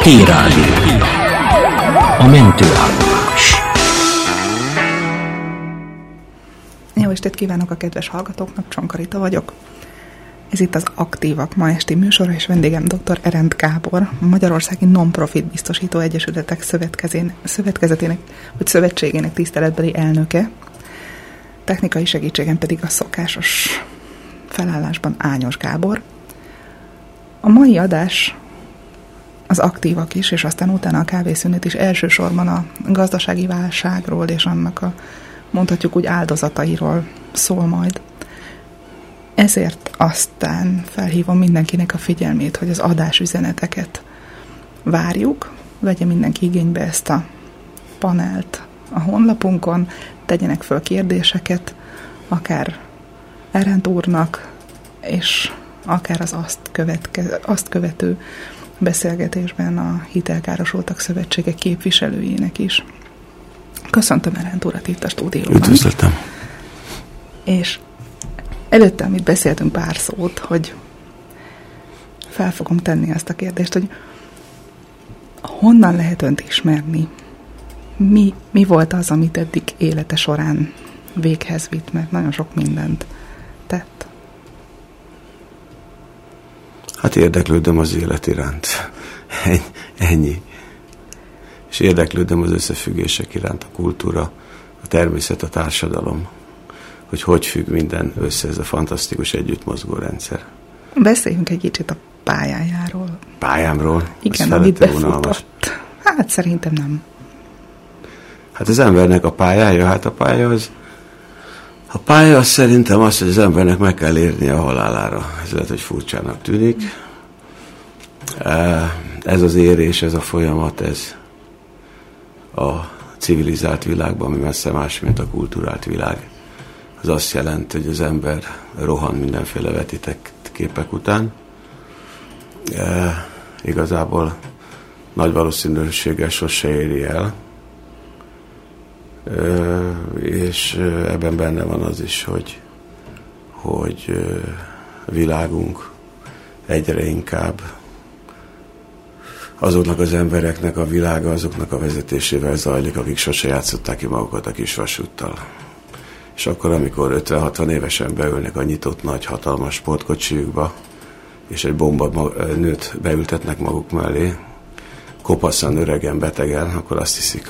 K-Rádió. A mentőállomás. Jó estét kívánok a kedves hallgatóknak, Csonka Rita vagyok. Ez itt az Aktívak ma esti műsora, és vendégem dr. Erendt Gábor, a Magyarországi Non-Profit Biztosító Egyesületek Szövetkezetének, vagy Szövetségének tiszteletbeli elnöke. Technikai segítségem pedig a szokásos felállásban Ányos Gábor. A mai adás az Aktívak is, és aztán utána a kávészünet is elsősorban a gazdasági válságról és annak a, mondhatjuk úgy, áldozatairól szól majd. Ezért aztán felhívom mindenkinek a figyelmét, hogy az adásüzeneteket várjuk, vegye mindenki igénybe ezt a panelt a honlapunkon, tegyenek föl kérdéseket, akár Erendt úrnak, és akár az azt követő beszélgetésben a Hitelkárosultak Szövetsége képviselőjének is. Köszöntöm Erendt urat itt a stúdióban. Üdvözletem. És előtte, amit beszéltünk pár szót, hogy fel fogom tenni azt a kérdést, hogy honnan lehet önt ismerni? Mi volt az, amit eddig élete során véghez vitt, mert nagyon sok mindent tett? Hát érdeklődöm az élet iránt. Ennyi. És érdeklődöm az összefüggések iránt, a kultúra, a természet, a társadalom, hogy függ minden össze, ez a fantasztikus együttmozgó rendszer. Beszéljünk egy kicsit a pályájáról. Pályámról? Igen, amit befutott. Hát szerintem nem. Hát az embernek a pályája, a pálya az szerintem az, hogy az embernek meg kell érnie a halálára. Ez lehet, hogy furcsának tűnik. Ez az érés, ez a folyamat, ez a civilizált világban, ami messze más, mint a kulturált világ. Az azt jelenti, hogy az ember rohan mindenféle vetített képek után. Igazából nagy valószínűséggel sose éri el. És ebben benne van az is, hogy világunk egyre inkább azoknak az embereknek a világa, azoknak a vezetésével zajlik, akik sose játszották ki magukat a kis vasúttal. És akkor, amikor 50-60 évesen beülnek a nyitott nagy hatalmas sportkocsiukba, és egy bomba nőt beültetnek maguk mellé, kopaszan, öregen, betegen, akkor azt hiszik,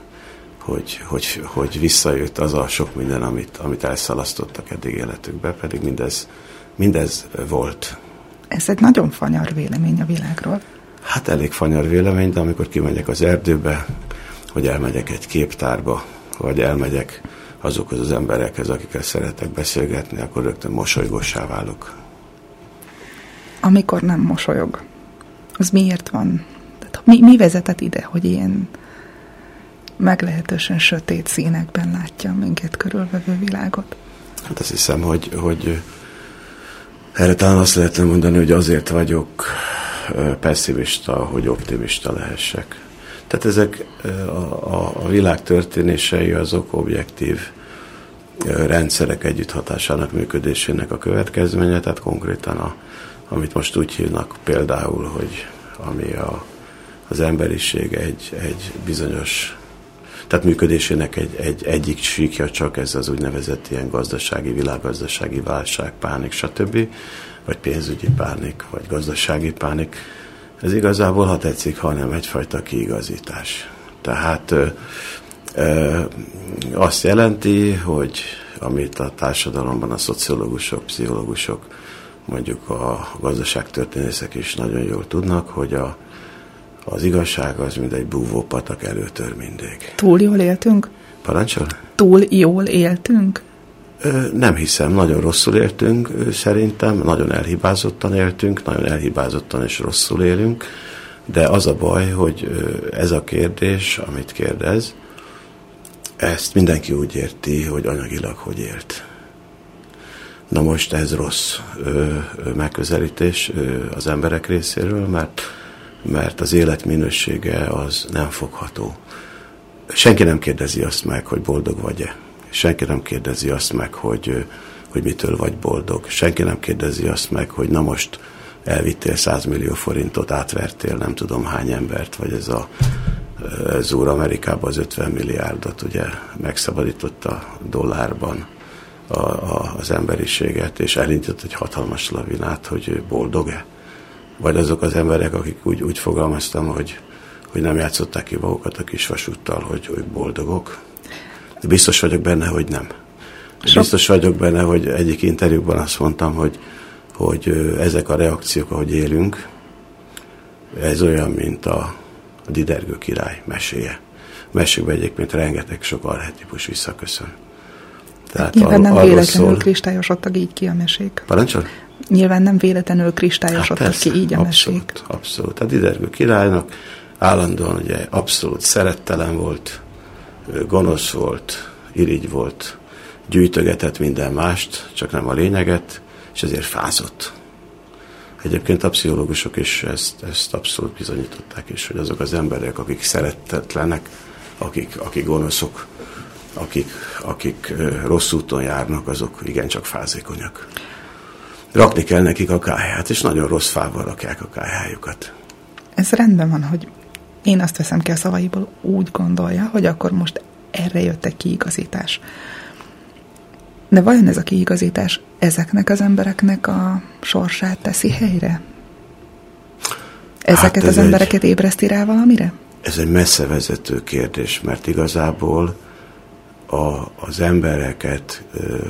hogy visszajött az a sok minden, amit elszalasztottak eddig életükbe, pedig mindez volt. Ez egy nagyon fanyar vélemény a világról. Hát elég fanyar vélemény, de amikor kimegyek az erdőbe, hogy elmegyek egy képtárba, vagy elmegyek azokhoz az emberekhez, akikkel szeretek beszélgetni, akkor rögtön mosolygóssá válok. Amikor nem mosolyog, az miért van? Tehát mi vezetett ide, hogy ilyen meglehetősen sötét színekben látja minket körülvevő világot? Hát azt hiszem, hogy erre talán azt lehetne mondani, hogy azért vagyok pessimista, hogy optimista lehessek. Tehát ezek a világ történései azok objektív rendszerek együtthatásának, működésének a következménye, tehát konkrétan amit most úgy hívnak például, hogy ami az emberiség egy bizonyos, tehát működésének egyik síkja csak ez az úgynevezett ilyen gazdasági, világgazdasági válság, pánik, stb., vagy pénzügyi pánik, vagy gazdasági pánik. Ez igazából, ha tetszik, hanem egyfajta kiigazítás. Tehát azt jelenti, hogy amit a társadalomban a szociológusok, pszichológusok, mondjuk a gazdaságtörténészek is nagyon jól tudnak, hogy az igazság az, mint egy búvópatak, előtör mindig. Túl jól éltünk? Parancsol? Túl jól éltünk? Nem hiszem, nagyon rosszul éltünk szerintem, nagyon elhibázottan éltünk, nagyon elhibázottan és rosszul élünk, de az a baj, hogy ez a kérdés, amit kérdez, ezt mindenki úgy érti, hogy anyagilag hogy élt. Na most ez rossz megközelítés az emberek részéről, mert az élet minősége az nem fogható. Senki nem kérdezi azt meg, hogy boldog vagy-e. Senki nem kérdezi azt meg, hogy mitől vagy boldog. Senki nem kérdezi azt meg, hogy na most elvittél 100 millió forintot, átvertél nem tudom hány embert, vagy ez úr Amerikában az 50 milliárdot ugye megszabadította dollárban az emberiséget, és elindított egy hatalmas lavinát, hogy boldog-e? Vagy azok az emberek, akik úgy fogalmaztam, hogy nem játszották ki magukat a kisvasúttal, hogy ők boldogok. De biztos vagyok benne, hogy nem. Biztos vagyok benne, hogy egyik interjúban azt mondtam, hogy ezek a reakciók, ahogy élünk, ez olyan, mint a Didergő király meséje. Mesékben egyébként rengeteg sok archetipus visszaköszön. Tehát nyilván nem véletlenül kristályosodtak így ki a mesék. Parancsol? Nyilván nem véletlenül kristályosodtak ki így a mesék. Abszolút. A Didergő királynak állandóan ugye abszolút szerettelen volt, gonosz volt, irigy volt, gyűjtögetett minden mást, csak nem a lényeget, és ezért fázott. Egyébként a pszichológusok is ezt abszolút bizonyították is, hogy azok az emberek, akik szeretetlenek, akik gonoszok, akik rossz úton járnak, azok igencsak fázékonyak. Rakni kell nekik a kályhát, és nagyon rossz fával rakják a kályhájukat. Ez rendben van, hogy én azt veszem ki a szavaiból, úgy gondolja, hogy akkor most erre jött egy kiigazítás. De vajon ez a kiigazítás ezeknek az embereknek a sorsát teszi helyre? Ezeket az embereket ébreszti rá valamire? Ez egy messze vezető kérdés, mert igazából az embereket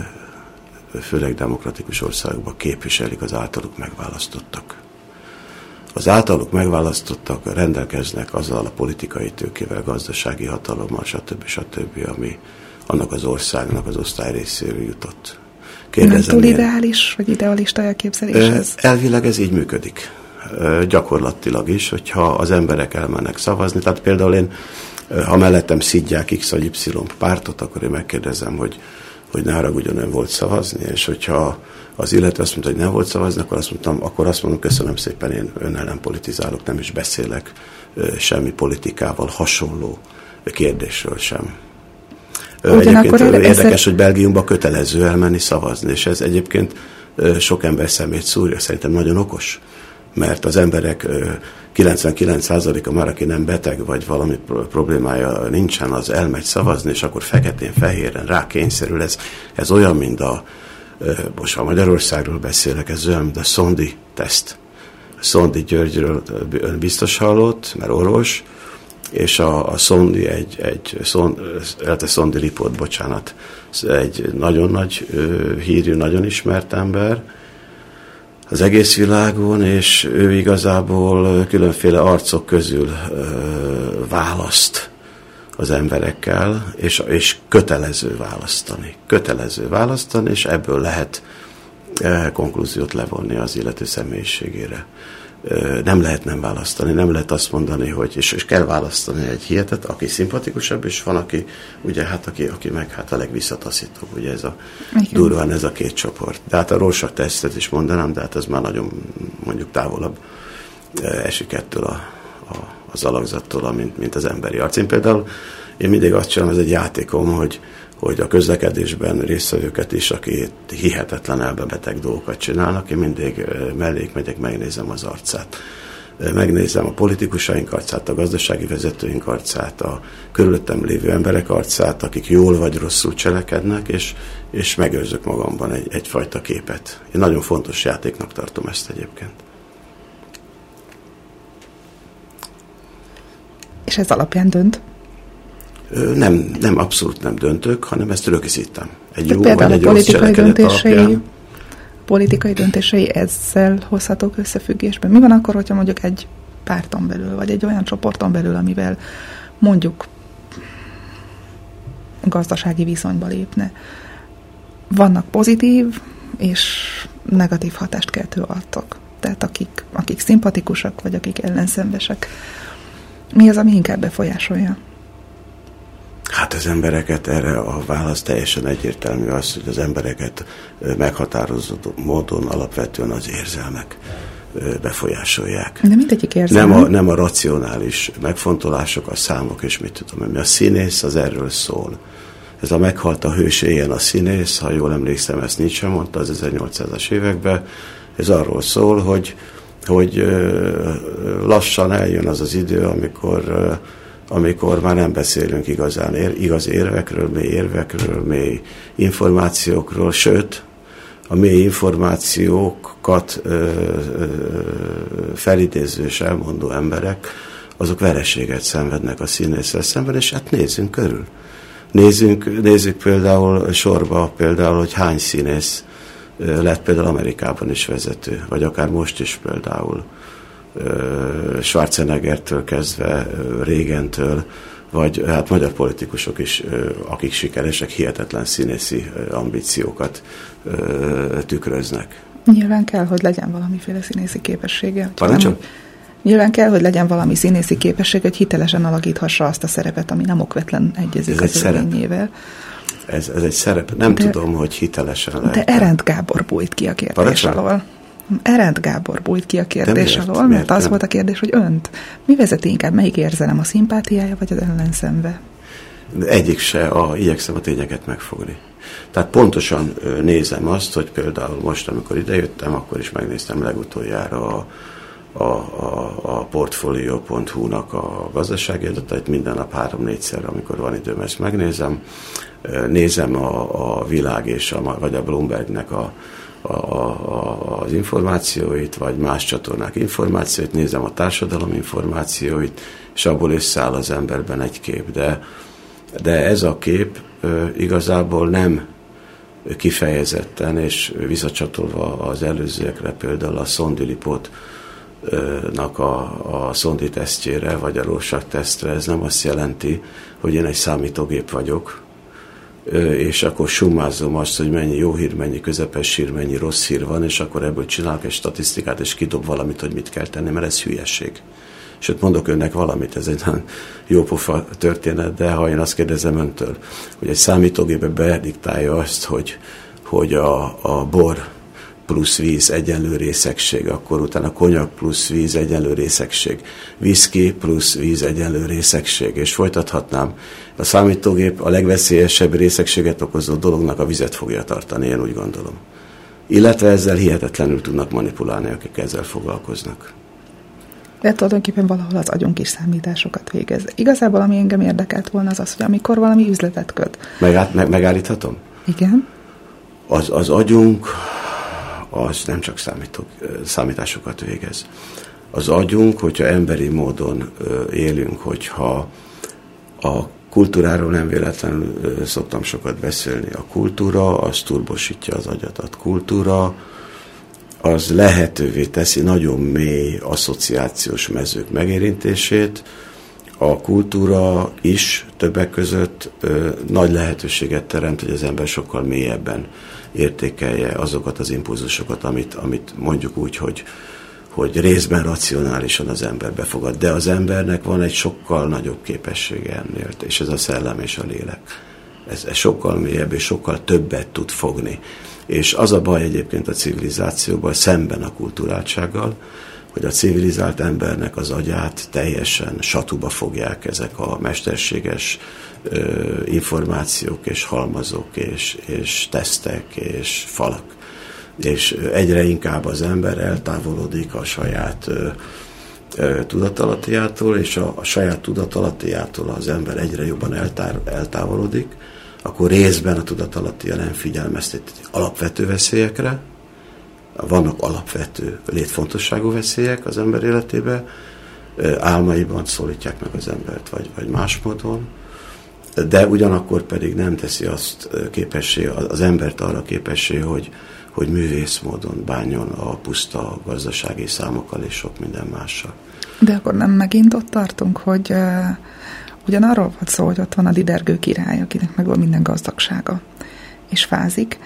főleg demokratikus országokban képviselik az általuk megválasztottak. Az általuk megválasztottak rendelkeznek azzal a politikai tőkével, gazdasági hatalommal, stb., ami annak az országnak az osztály részéről jutott. Nem túl ideális, vagy idealista elképzelés ez? Elvileg ez így működik. Gyakorlatilag is, hogyha az emberek elmennek szavazni. Tehát például ha mellettem szidják X vagy Y pártot, akkor én megkérdezem, hogy ne haragudjon, ön volt szavazni, és hogyha az illető azt mondta, hogy nem volt szavazni, akkor azt mondom, köszönöm szépen, én önnel nem politizálok, nem is beszélek semmi politikával hasonló kérdésről sem. Egyébként érdekes, hogy Belgiumban kötelező elmenni szavazni, és ez egyébként sok ember szemét szúrja, szerintem nagyon okos, mert az emberek 99%-a már, aki nem beteg, vagy valami problémája nincsen, az elmegy szavazni, és akkor feketén-fehéren rákényszerül. Ez olyan, mint most ha Magyarországról beszélek, ez olyan, mint a Szondi teszt. Szondi Györgyről biztos hallott, mert orvos, és a Szondi Szondi Report, bocsánat, egy nagyon nagy hírű, nagyon ismert ember az egész világon, és ő igazából különféle arcok közül választ az emberekkel, és kötelező választani, és ebből lehet konklúziót levonni az illető személyiségére. Nem lehet nem választani, nem lehet azt mondani, hogy és kell választani egy hihetet, aki szimpatikusabb, és van, aki ugye aki meg a legvisszataszítóbb, ugye durván ez a két csoport. De hát a Rorschach tesztet is mondanám, de hát ez már nagyon mondjuk távolabb esik ettől az alakzattól, mint az emberi arc. Én mindig azt csinálom, ez egy játékom, hogy a közlekedésben résztvevőket is, aki hihetetlen elbeteg dolgokat csinálnak, én mindig mellék megyek, megnézem az arcát. Megnézem a politikusaink arcát, a gazdasági vezetőink arcát, a körülöttem lévő emberek arcát, akik jól vagy rosszul cselekednek, és megőrzök magamban egyfajta képet. Én nagyon fontos játéknak tartom ezt egyébként. És ez alapján dönt? Nem, abszolút nem döntök, hanem ezt rögzítem. Egy jó vagy egy rossz cselekedet alapján. Politikai döntései ezzel hozhatók összefüggésben. Mi van akkor, hogyha mondjuk egy párton belül, vagy egy olyan csoporton belül, amivel mondjuk gazdasági viszonyba lépne? Vannak pozitív és negatív hatást keltő arcok. Tehát akik szimpatikusak, vagy akik ellenszenvesek. Mi az, ami inkább befolyásolja? Hát az embereket erre a válasz teljesen egyértelmű az, hogy az embereket meghatározó módon alapvetően az érzelmek befolyásolják. De mindegyik érzelmek. Nem a racionális megfontolások, a számok és mit tudom, ami a színész az erről szól. Ez a meghalt a hős, éljen a színész, ha jól emlékszem, ezt Nietzsche mondta az 1800-as években. Ez arról szól, hogy lassan eljön az az idő, amikor már nem beszélünk igazán igaz érvekről, mély információkról, sőt, a mély információkat felidéző és elmondó emberek, azok vereséget szenvednek a színésszel szemben, és hát nézzünk körül. Nézzük például sorba, hogy hány színész lett például Amerikában is vezető, vagy akár most is például Schwarzeneggertől kezdve, Reagantől, vagy hát magyar politikusok is, akik sikeresek, hihetetlen színészi ambíciókat tükröznek. Nyilván kell, hogy legyen valamiféle színészi képessége. Nyilván kell, hogy legyen valami színészi képesség, hogy hitelesen alakíthassa azt a szerepet, ami nem okvetlen egyezik az örvényével. Ez egy szerep. Nem tudom, hogy hitelesen lehet. De Erendt Gábor bújt ki a kérdés alól. Erendt Gábor bújt ki a kérdés alól, mert az volt a kérdés, hogy önt mi vezeti inkább, melyik érzelem, a szimpátiája vagy az ellenszenve? Egyik se, igyekszem a tényeket megfogni. Tehát pontosan nézem azt, hogy például most, amikor idejöttem, akkor is megnéztem legutoljára a Portfolio.hu-nak a gazdasági adatait, minden nap 3-4-szer, amikor van időm, ezt megnézem. Nézem a Világ vagy a Bloombergnek az információit, vagy más csatornák információit, nézem a társadalom információit, és abból összeáll az emberben egy kép. De ez a kép igazából nem kifejezetten, és visszacsatolva az előzőekre, például a Sondilipot-nak a Szondi tesztjére, vagy a Rorschach tesztre, ez nem azt jelenti, hogy én egy számítógép vagyok, és akkor summázom azt, hogy mennyi jó hír, mennyi közepes hír, mennyi rossz hír van, és akkor ebből csinálok egy statisztikát, és kidob valamit, hogy mit kell tenni, mert ez hülyeség. Sőt, mondok önnek valamit, ez egy nagyon jópofa történet, de ha én azt kérdezem öntől, hogy egy számítógépbe bediktálja azt, hogy a bor plusz víz egyenlő részegség, akkor utána konyak plusz víz egyenlő részegség, whisky plusz víz egyenlő részegség, és folytathatnám. A számítógép a legveszélyesebb részegséget okozó dolognak a vizet fogja tartani, én úgy gondolom. Illetve ezzel hihetetlenül tudnak manipulálni, akik ezzel foglalkoznak. De tulajdonképpen valahol az agyunk is számításokat végez. Igazából, ami engem érdekelt volna, az, hogy amikor valami üzletet köt. Megállíthatom? Igen. Az agyunk az nem csak számításokat végez. Az agyunk, hogyha emberi módon élünk, hogyha a kultúráról nem véletlenül szoktam sokat beszélni. A kultúra az turbosítja az agyat. A kultúra az lehetővé teszi nagyon mély asszociációs mezők megérintését. A kultúra is többek között nagy lehetőséget teremt, hogy az ember sokkal mélyebben értékelje azokat az impulzusokat, amit mondjuk úgy, hogy részben racionálisan az ember befogad. De az embernek van egy sokkal nagyobb képessége ennél, és ez a szellem és a lélek. Ez sokkal mélyebb és sokkal többet tud fogni. És az a baj egyébként a civilizációban, szemben a kulturáltsággal, hogy a civilizált embernek az agyát teljesen satuba fogják ezek a mesterséges információk és halmazok és tesztek és falak. És egyre inkább az ember eltávolodik a saját tudatalattiától, és a saját tudatalattiától az ember egyre jobban eltávolodik, akkor részben a tudatalattia nem figyelmeztet alapvető veszélyekre. Vannak alapvető létfontosságú veszélyek az ember életében, álmaiban szólítják meg az embert, vagy más módon, de ugyanakkor pedig nem teszi azt képessé, az embert arra képessé, hogy művész módon bánjon a puszta gazdasági számokkal és sok minden mással. De akkor nem megint ott tartunk, hogy ugyanarról volt szó, hogy ott van a lidergő király, akinek megvan minden gazdagsága, és fázik,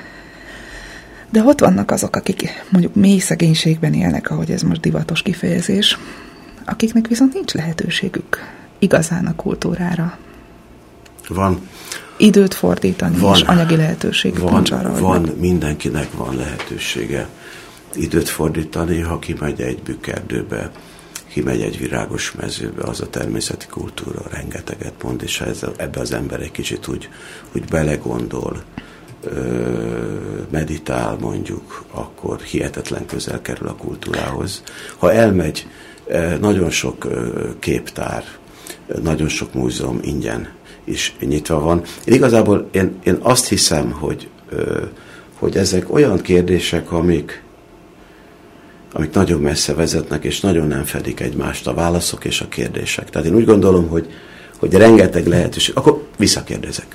de ott vannak azok, akik mondjuk mély szegénységben élnek, ahogy ez most divatos kifejezés, akiknek viszont nincs lehetőségük igazán a kultúrára. Van. Időt fordítani, és anyagi lehetőségük nincs arra. Mindenkinek van lehetősége időt fordítani, ha kimegy egy bükkerdőbe, kimegy egy virágos mezőbe, az a természeti kultúra rengeteget mond, és ha ebbe az ember egy kicsit úgy belegondol, meditál mondjuk, akkor hihetetlen közel kerül a kultúrához. Ha elmegy, nagyon sok képtár, nagyon sok múzeum ingyen is nyitva van. Igazából én azt hiszem, hogy ezek olyan kérdések, amik nagyon messze vezetnek, és nagyon nem fedik egymást a válaszok és a kérdések. Tehát én úgy gondolom, hogy rengeteg lehetőség. Akkor visszakérdezek.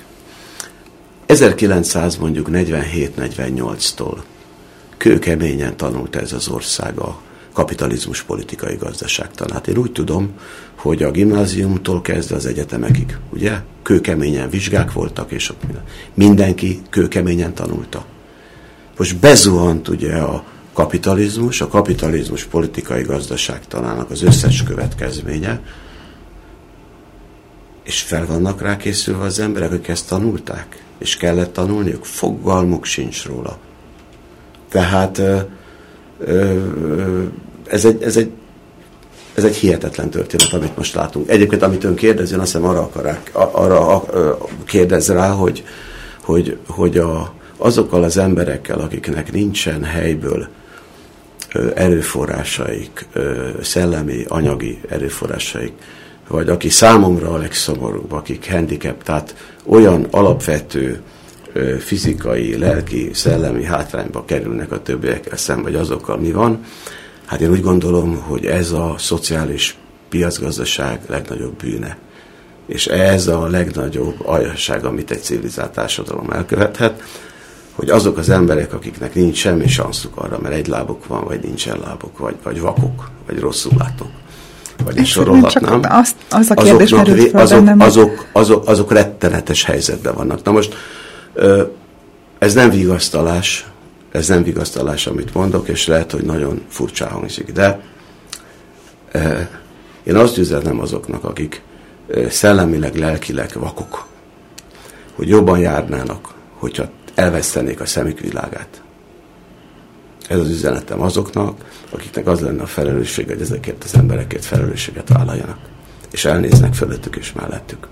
1947-48-tól kőkeményen tanult ez az ország a kapitalizmus politikai gazdaságtanát. Én úgy tudom, hogy a gimnáziumtól kezdve az egyetemekig, ugye? Kőkeményen vizsgák voltak, és mindenki kőkeményen tanulta. Most bezuhant ugye a kapitalizmus politikai gazdaságtanának az összes következménye, és fel vannak rá készülve az emberek, akik ezt tanulták, és kellett tanulniuk, fogalmuk sincs róla. Tehát ez egy hihetetlen történet, amit most látunk. Egyébként, amit ön kérdez, én azt hiszem arra kérdez rá, hogy azokkal az emberekkel, akiknek nincsen helyből erőforrásaik, szellemi, anyagi erőforrásaik, vagy aki számomra a legszomorúbb, akik handicap, tehát olyan alapvető fizikai, lelki, szellemi hátrányba kerülnek a többiekkel szemben, vagy azokkal mi van. Hát én úgy gondolom, hogy ez a szociális piacgazdaság legnagyobb bűne. És ez a legnagyobb aljasság, amit egy civilizált társadalom elkövethet, hogy azok az emberek, akiknek nincs semmi sanszuk arra, mert egy lábuk van, vagy nincsen lábuk, vagy vakok, vagy rosszul látók, vagy is sorolhatnám. Az a kérdés merült fel bennem. Azok rettenetes helyzetben vannak. Na most ez nem vigasztalás, amit mondok, és lehet, hogy nagyon furcsán hangzik, de én azt üzenem azoknak, akik szellemileg, lelkileg vakok, hogy jobban járnának, hogyha elvesztenék a szemük világát. Ez az üzenetem azoknak, akiknek az lenne a felelősség, hogy ezekért az emberekért felelősséget vállaljanak, és elnéznek fölöttük és mellettük.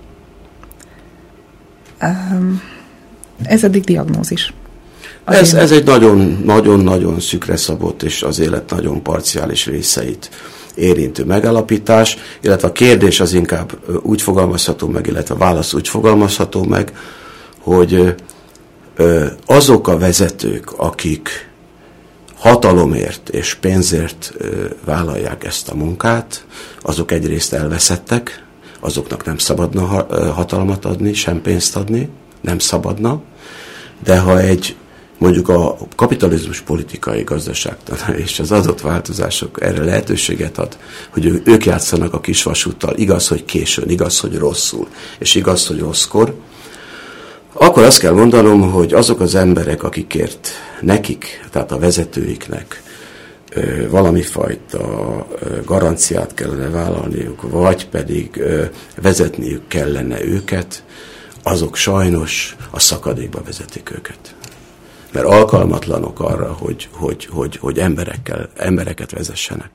Ez eddig diagnózis. Ez egy nagyon-nagyon szükre szabott, és az élet nagyon parciális részeit érintő megállapítás, illetve a kérdés az inkább úgy fogalmazható meg, illetve a válasz úgy fogalmazható meg, hogy azok a vezetők, akik hatalomért és pénzért vállalják ezt a munkát, azok egyrészt elveszettek, azoknak nem szabadna hatalmat adni, sem pénzt adni, nem szabadna, de ha mondjuk a kapitalizmus politikai gazdaságtan és az adott változások erre lehetőséget ad, hogy ők játszanak a kisvasúttal, igaz, hogy későn, igaz, hogy rosszul, és igaz, hogy rosszkor, akkor azt kell mondanom, hogy azok az emberek, akikért nekik, tehát a vezetőiknek valami fajta garanciát kellene vállalniuk, vagy pedig vezetniük kellene őket, azok sajnos a szakadékba vezetik őket. Mert alkalmatlanok arra, hogy embereket vezessenek.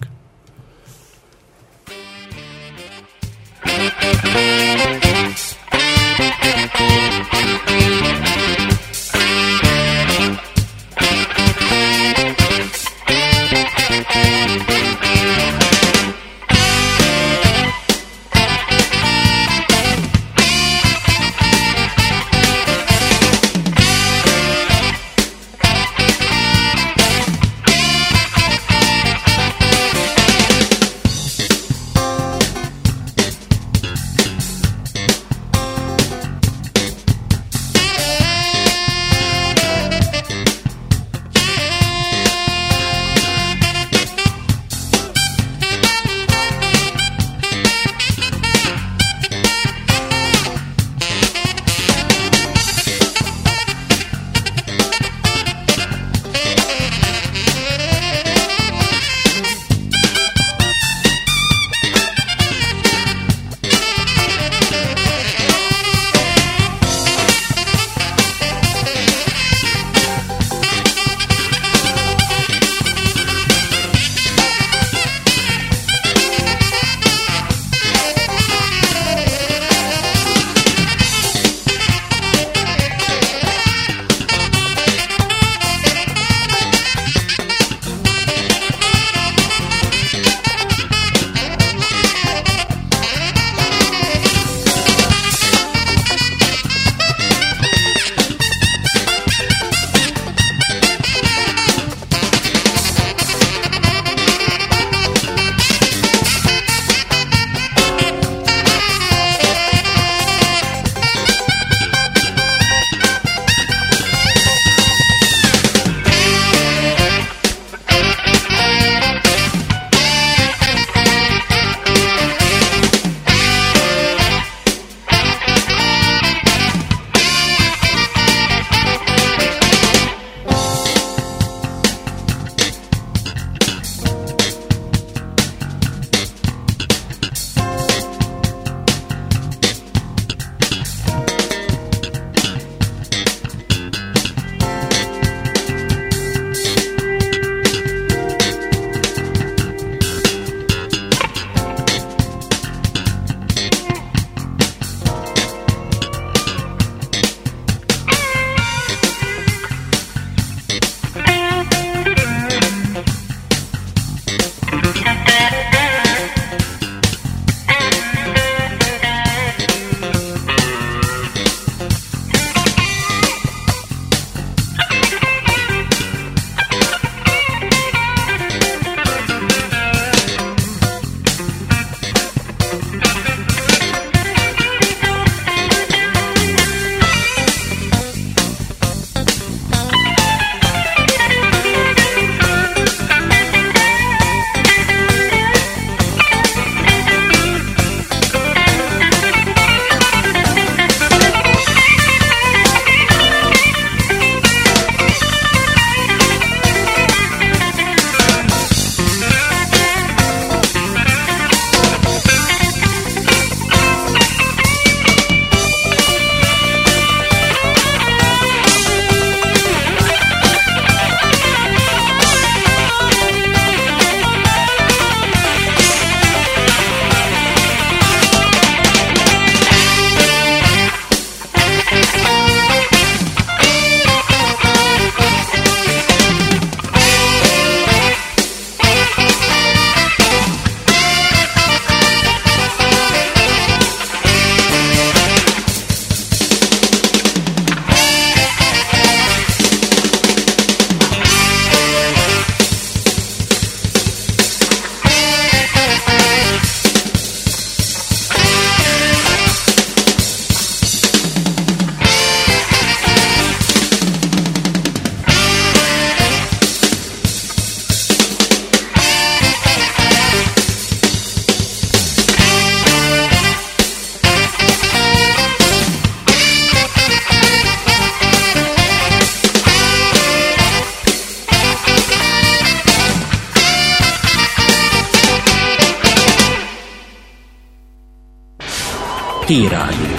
T-Rádió.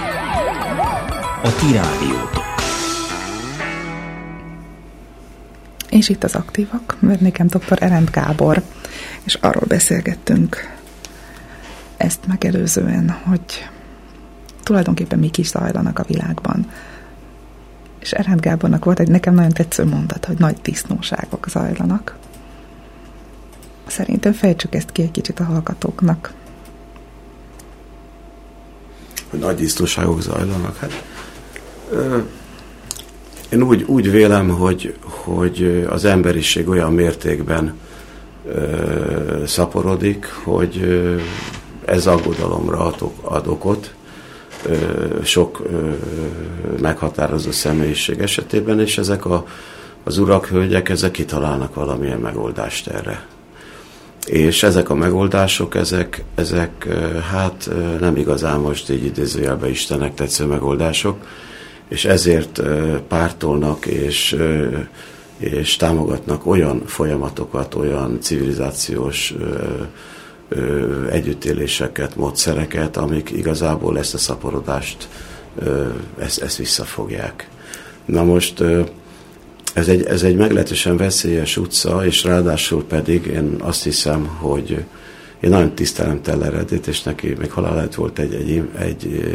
A T-Rádió. És itt az aktívak, vendégem dr. Erendt Gábor, és arról beszélgettünk ezt megelőzően, hogy tulajdonképpen mik is zajlanak a világban. És Erendt Gábornak volt egy nekem nagyon tetsző mondat, hogy nagy disznóságok zajlanak. Szerintem fejtsük ezt ki egy kicsit a hallgatóknak. Hogy nagy disznóságok zajlanak? Hát, én úgy vélem, hogy az emberiség olyan mértékben szaporodik, hogy ez aggodalomra ad okot sok meghatározó személyiség esetében, és ezek az urak, hölgyek, ezek kitalálnak valamilyen megoldást erre. És ezek a megoldások, ezek hát nem igazán most így idézőjelben Istennek tetsző megoldások, és ezért pártolnak és támogatnak olyan folyamatokat, olyan civilizációs együttéléseket, módszereket, amik igazából ezt a szaporodást ezt visszafogják. Na most ez egy meglehetősen veszélyes utca, és ráadásul pedig én azt hiszem, hogy én nagyon tisztelem Telleredét, és neki még haláláig volt egy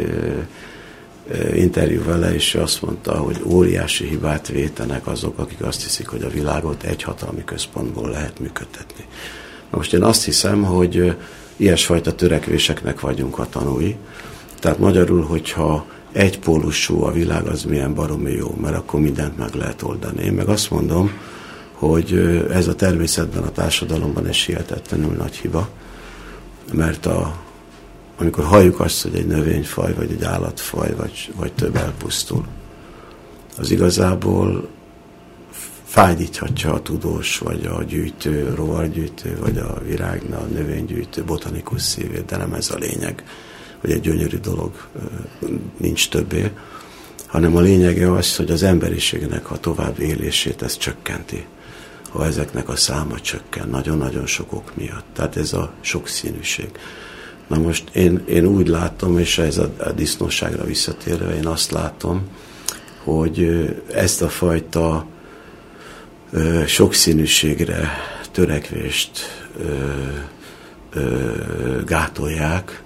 interjú vele, és ő azt mondta, hogy óriási hibát vétenek azok, akik azt hiszik, hogy a világot egy hatalmi központból lehet működtetni. Na most én azt hiszem, hogy ilyesfajta törekvéseknek vagyunk a tanúi. Tehát magyarul, hogyha egypólusú a világ, az milyen baromi jó, mert akkor mindent meg lehet oldani. Én meg azt mondom, hogy ez a természetben, a társadalomban egy hihetetlenül nagy hiba, mert amikor halljuk azt, hogy egy növényfaj, vagy egy állatfaj, vagy több elpusztul, az igazából fájdíthatja a tudós, vagy a gyűjtő, rovargyűjtő, vagy a virágna, a növénygyűjtő, botanikus szívét, de nem ez a lényeg, hogy egy gyönyörű dolog nincs többé, hanem a lényege az, hogy az emberiségnek a tovább élését ez csökkenti, ha ezeknek a száma csökken, nagyon-nagyon sok ok miatt. Tehát ez a sokszínűség. Na most én úgy látom, és ez a disznóságra visszatérve, én azt látom, hogy ezt a fajta sokszínűségre törekvést gátolják,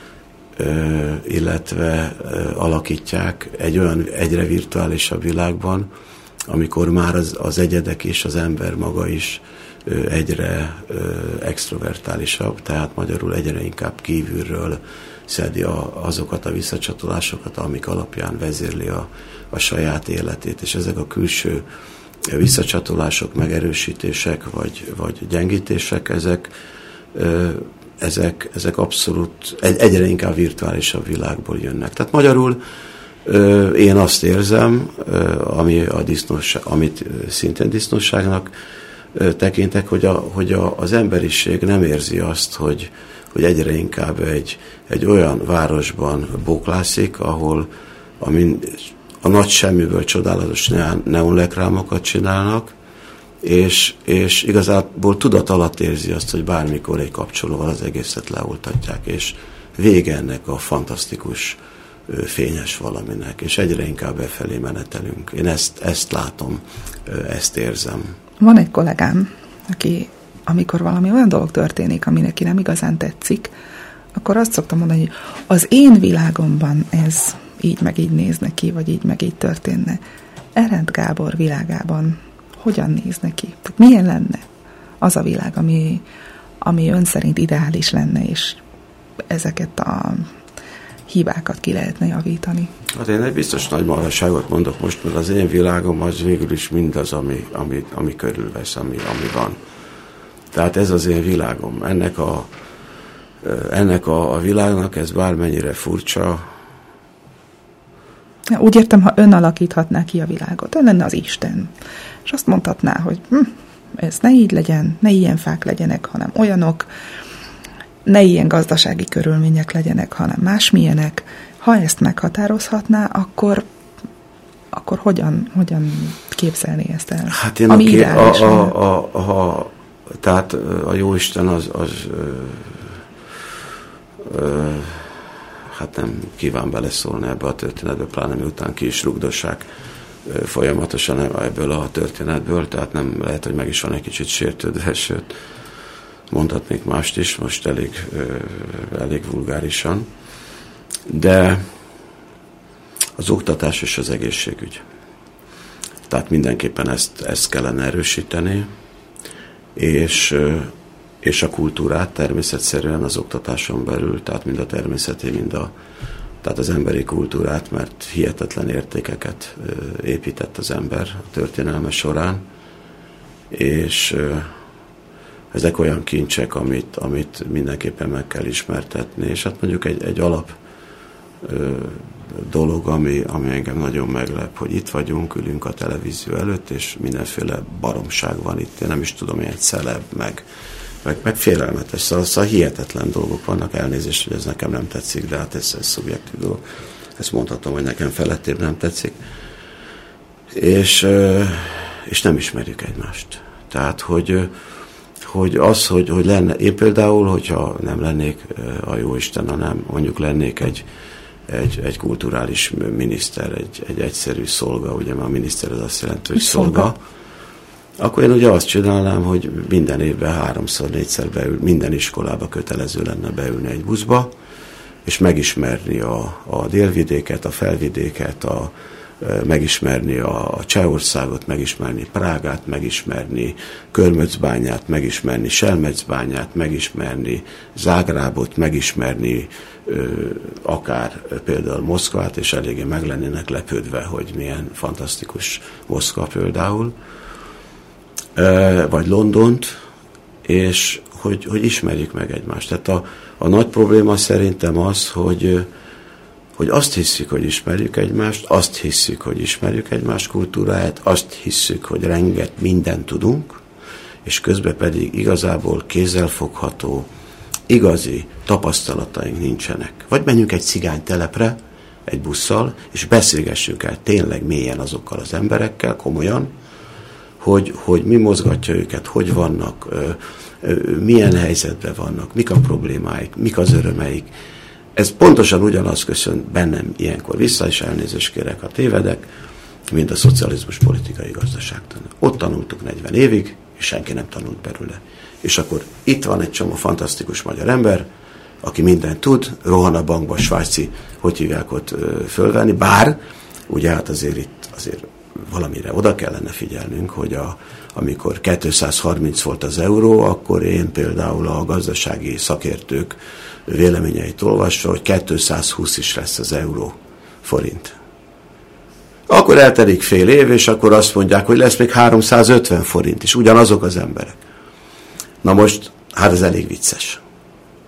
illetve alakítják egy olyan egyre virtuálisabb világban, amikor már az egyedek és az ember maga is egyre extrovertálisabb, tehát magyarul egyre inkább kívülről szedi azokat a visszacsatolásokat, amik alapján vezérli a saját életét, és ezek a külső visszacsatolások, megerősítések vagy gyengítések, ezek ezek abszolút egyre inkább virtuálisabb világból jönnek. Tehát magyarul én azt érzem, amit szintén disznóságnak tekintek, hogy az emberiség nem érzi azt, hogy egyre inkább egy olyan városban bóklászik, ahol a nagy semmiből csodálatos neonreklámokat csinálnak, és igazából tudat alatt érzi azt, hogy bármikor egy kapcsolóval az egészet leoltatják, és vége ennek a fantasztikus, fényes valaminek, és egyre inkább befelé menetelünk. Én ezt látom, ezt érzem. Van egy kollégám, aki amikor valami olyan dolog történik, ami neki nem igazán tetszik, akkor azt szoktam mondani, hogy az én világomban ez így meg így néz neki, vagy így meg így történne. Erendt Gábor világában hogyan néz neki? Tehát milyen lenne az a világ, ami ön szerint ideális lenne, és ezeket a hibákat ki lehetne javítani? Hát én egy biztos nagy marhaságot mondok most, mert az én világom az végül is mindaz, ami körülvesz, ami van. Tehát ez az én világom. Ennek a világnak ez bármennyire furcsa. Úgy értem, ha ön alakíthatná ki a világot, ön lenne az Isten. És azt mondhatná, hogy ez ne így legyen, ne ilyen fák legyenek, hanem olyanok, ne ilyen gazdasági körülmények legyenek, hanem másmilyenek. Ha ezt meghatározhatná, akkor hogyan képzelné ezt el? Hát én tehát a Jóisten az hát nem kíván beleszólni ebbe a történetbe, pláne miután ki is rugdossák folyamatosan ebből a történetből, tehát nem lehet, hogy meg is van egy kicsit sértődve, sőt, mondhatnék mást is, most elég vulgárisan, de az oktatás és az egészségügy. Tehát mindenképpen ezt kellene erősíteni, és a kultúrát természetszerűen az oktatáson belül, tehát mind a természeti, tehát az emberi kultúrát, mert hihetetlen értékeket épített az ember a történelme során, és ezek olyan kincsek, amit mindenképpen meg kell ismertetni, és hát mondjuk egy alap dolog, ami engem nagyon meglep, hogy itt vagyunk, ülünk a televízió előtt, és mindenféle baromság van itt, én nem is tudom, egy celeb, meg félelmetes, szóval hihetetlen dolgok vannak, elnézést, hogy ez nekem nem tetszik, de hát ez szubjektív dolog. Ezt mondhatom, hogy nekem felettébb nem tetszik. És nem ismerjük egymást. Tehát, hogy lenne, én például, hogyha nem lennék a Jóisten, hanem mondjuk lennék egy kulturális miniszter, egy egyszerű szolga, ugye már a miniszter az azt jelenti, hogy szolga, akkor én ugye azt csinálnám, hogy minden évben 3-4-szer beül, minden iskolába kötelező lenne beülni egy buszba, és megismerni a délvidéket, a felvidéket, megismerni a Csehországot, megismerni Prágát, megismerni Körmöcbányát, megismerni Selmecbányát, megismerni Zágrábot, megismerni akár például Moszkvát, és eléggé meg lennének lepődve, hogy milyen fantasztikus Moszkva például, vagy Londont, és hogy ismerjük meg egymást. Tehát a nagy probléma szerintem az, hogy azt hiszük, hogy ismerjük egymást, azt hiszük, hogy ismerjük egymás kultúráját, azt hiszük, hogy renget mindent tudunk, és közben pedig igazából kézzelfogható, igazi tapasztalataink nincsenek. Vagy menjünk egy cigánytelepre, egy busszal, és beszélgessünk el tényleg mélyen azokkal az emberekkel, komolyan, hogy mi mozgatja őket, hogy vannak, milyen helyzetben vannak, mik a problémáik, mik az örömeik. Ez pontosan ugyanaz köszön bennem ilyenkor vissza, és elnézést kérek, ha tévedek, mint a szocializmus politikai gazdaságtan. Ott tanultuk 40 évig, és senki nem tanult belőle. És akkor itt van egy csomó fantasztikus magyar ember, aki mindent tud, rohan a bankba, svájci, hogy hívják ott fölvenni, bár ugye hát azért valamire oda kellene figyelnünk, hogy amikor 230 volt az euró, akkor én például a gazdasági szakértők véleményeit olvasva, hogy 220 is lesz az euró forint. Akkor eltelik fél év, és akkor azt mondják, hogy lesz még 350 forint is, ugyanazok az emberek. Na most, hát ez elég vicces.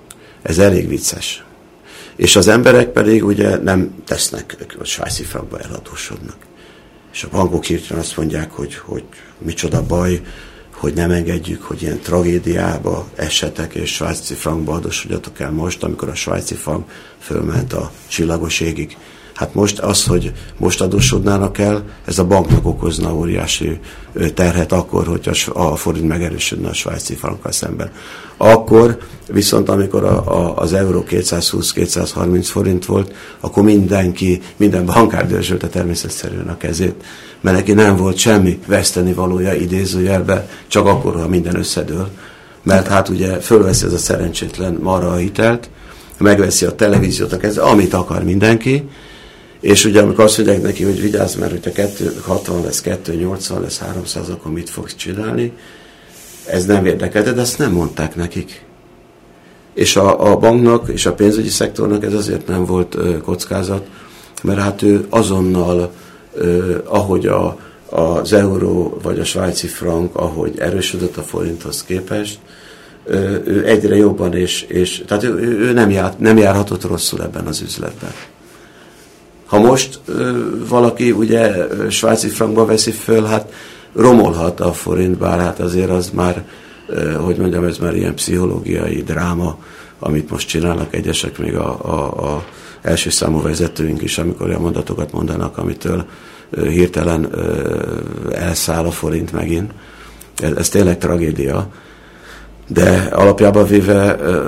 Ez elég vicces. És az emberek pedig ugye nem tesznek, a svájci frankba eladósodnak. És a bankok hirtelen azt mondják, hogy micsoda baj, hogy nem engedjük, hogy ilyen tragédiába essetek, és svájci frankba adósodjatok el most, amikor a svájci frank fölment a csillagos égig. Hát most az, hogy most adósodnának el, ez a banknak okozna óriási terhet akkor, hogy a forint megerősödne a svájci frankkal szemben. Akkor viszont, amikor az euró 220-230 forint volt, akkor minden bankár dörzsölte természetszerűen a kezét, mert neki nem volt semmi veszteni valója idézőjelbe, csak akkor, ha minden összedől. Mert hát ugye fölveszi ez a szerencsétlen marra a hitelt, megveszi a televíziót, amit akar mindenki, és ugye amikor azt mondják neki, hogy vigyázz, mert hogyha 260 lesz, 280 lesz, 300, akkor mit fogsz csinálni? Ez nem érdekelte, de ezt nem mondták nekik. És a banknak és a pénzügyi szektornak ez azért nem volt kockázat, mert hát ő azonnal, ahogy az euró vagy a svájci frank, ahogy erősödött a forinthoz képest, ő egyre jobban, és tehát ő nem járhatott rosszul ebben az üzletben. Ha most valaki ugye svájci frankba veszi föl, hát romolhat a forint, bár hát azért az már, hogy mondjam, ez már ilyen pszichológiai dráma, amit most csinálnak egyesek, még a első számú vezetőink is, amikor olyan mondatokat mondanak, amitől hirtelen elszáll a forint megint. Ez tényleg tragédia. De alapjában véve,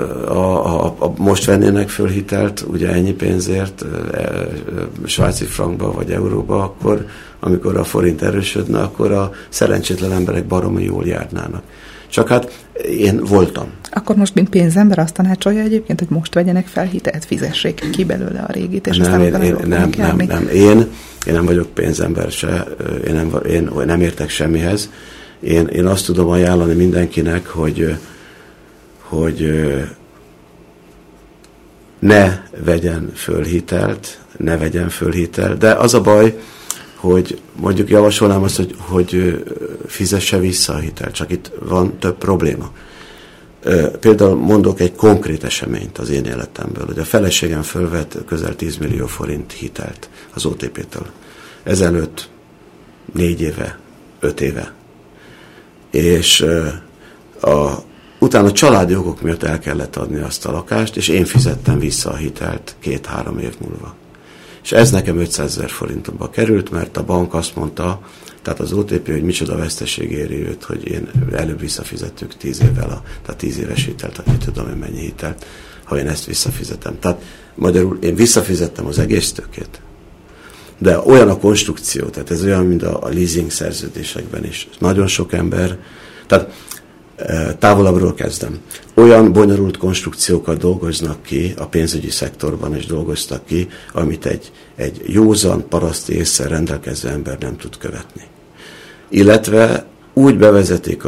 most vennének föl hitelt, ugye ennyi pénzért, svájci frankba vagy euróba, akkor, amikor a forint erősödne, akkor a szerencsétlen emberek baromi jól járnának. Csak hát én voltam. Akkor most, mint pénzember, azt tanácsolja egyébként, hogy most vegyenek fel hitelt, fizessék ki belőle a régit, és aztán nem. Én nem vagyok pénzember se, én nem értek semmihez. Én azt tudom ajánlani mindenkinek, hogy ne vegyen föl hitelt, de az a baj, hogy mondjuk javasolnám azt, hogy fizesse vissza a hitelt, csak itt van több probléma. Például mondok egy konkrét eseményt az én életemből, hogy a feleségem fölvett közel 10 millió forint hitelt az OTP-től. Ezelőtt 4 éve, 5 éve. És utána családi okok miatt el kellett adni azt a lakást, és én fizettem vissza a hitelt 2-3 év múlva. És ez nekem 500 000 forintba került, mert a bank azt mondta, tehát az OTP, hogy micsoda veszteség éri őt, hogy én előbb visszafizettük 10 évvel, tehát 10 éves hitelt, hogy tudom, hogy mennyi hitelt, ha én ezt visszafizetem. Tehát magyarul én visszafizettem az egész tőkét. De olyan a konstrukció, tehát ez olyan, mint a leasing szerződésekben is. Nagyon sok ember, tehát távolabbról kezdem. Olyan bonyolult konstrukciókat dolgoznak ki a pénzügyi szektorban, és dolgoztak ki, amit egy józan, paraszti ésszel rendelkező ember nem tud követni. Illetve úgy bevezetik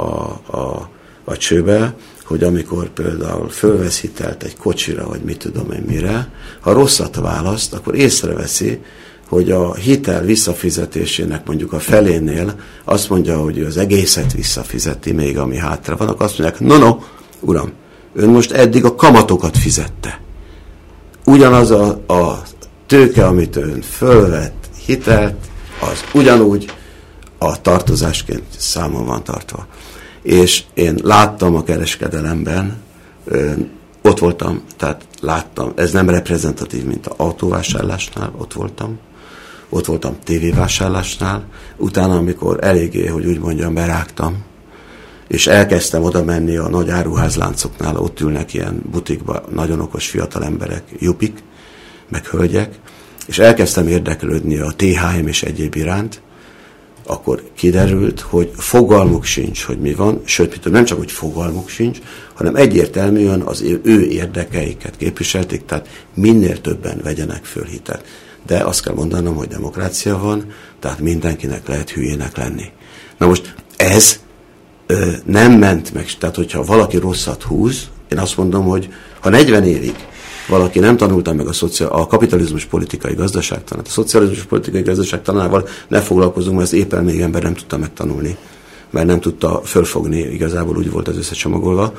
a csőbe, hogy amikor például fölvesz hitelt egy kocsira, vagy mit tudom én mire, ha rosszat választ, akkor észreveszi, hogy a hitel visszafizetésének mondjuk a felénél azt mondja, hogy ő az egészet visszafizeti, még ami hátra van, akkor azt mondják, no, uram, ön most eddig a kamatokat fizette. Ugyanaz a tőke, amit ön fölvett hitelt, az ugyanúgy a tartozásként számon van tartva. És én láttam a kereskedelemben, ott voltam, tehát láttam, ez nem reprezentatív, mint az autóvásárlásnál, ott voltam tévévásárlásnál, utána, amikor eléggé, hogy úgy mondjam, berágtam, és elkezdtem oda menni a nagy áruházláncoknál, ott ülnek ilyen butikba nagyon okos fiatal emberek, jupik, meg hölgyek, és elkezdtem érdeklődni a THM és egyéb iránt, akkor kiderült, hogy fogalmuk sincs, hogy mi van, sőt, nem csak, hogy fogalmuk sincs, hanem egyértelműen az ő érdekeiket képviselték, tehát minél többen vegyenek föl hitelt. De azt kell mondanom, hogy demokrácia van, tehát mindenkinek lehet hülyének lenni. Na most ez nem ment meg, tehát hogyha valaki rosszat húz, én azt mondom, hogy ha 40 évig valaki nem tanulta meg a kapitalizmus politikai gazdaságtanát, a szocializmus politikai gazdaságtanával ne foglalkozunk, mert ezt éppen még ember nem tudta megtanulni, mert nem tudta fölfogni, igazából úgy volt ez összecsomagolva.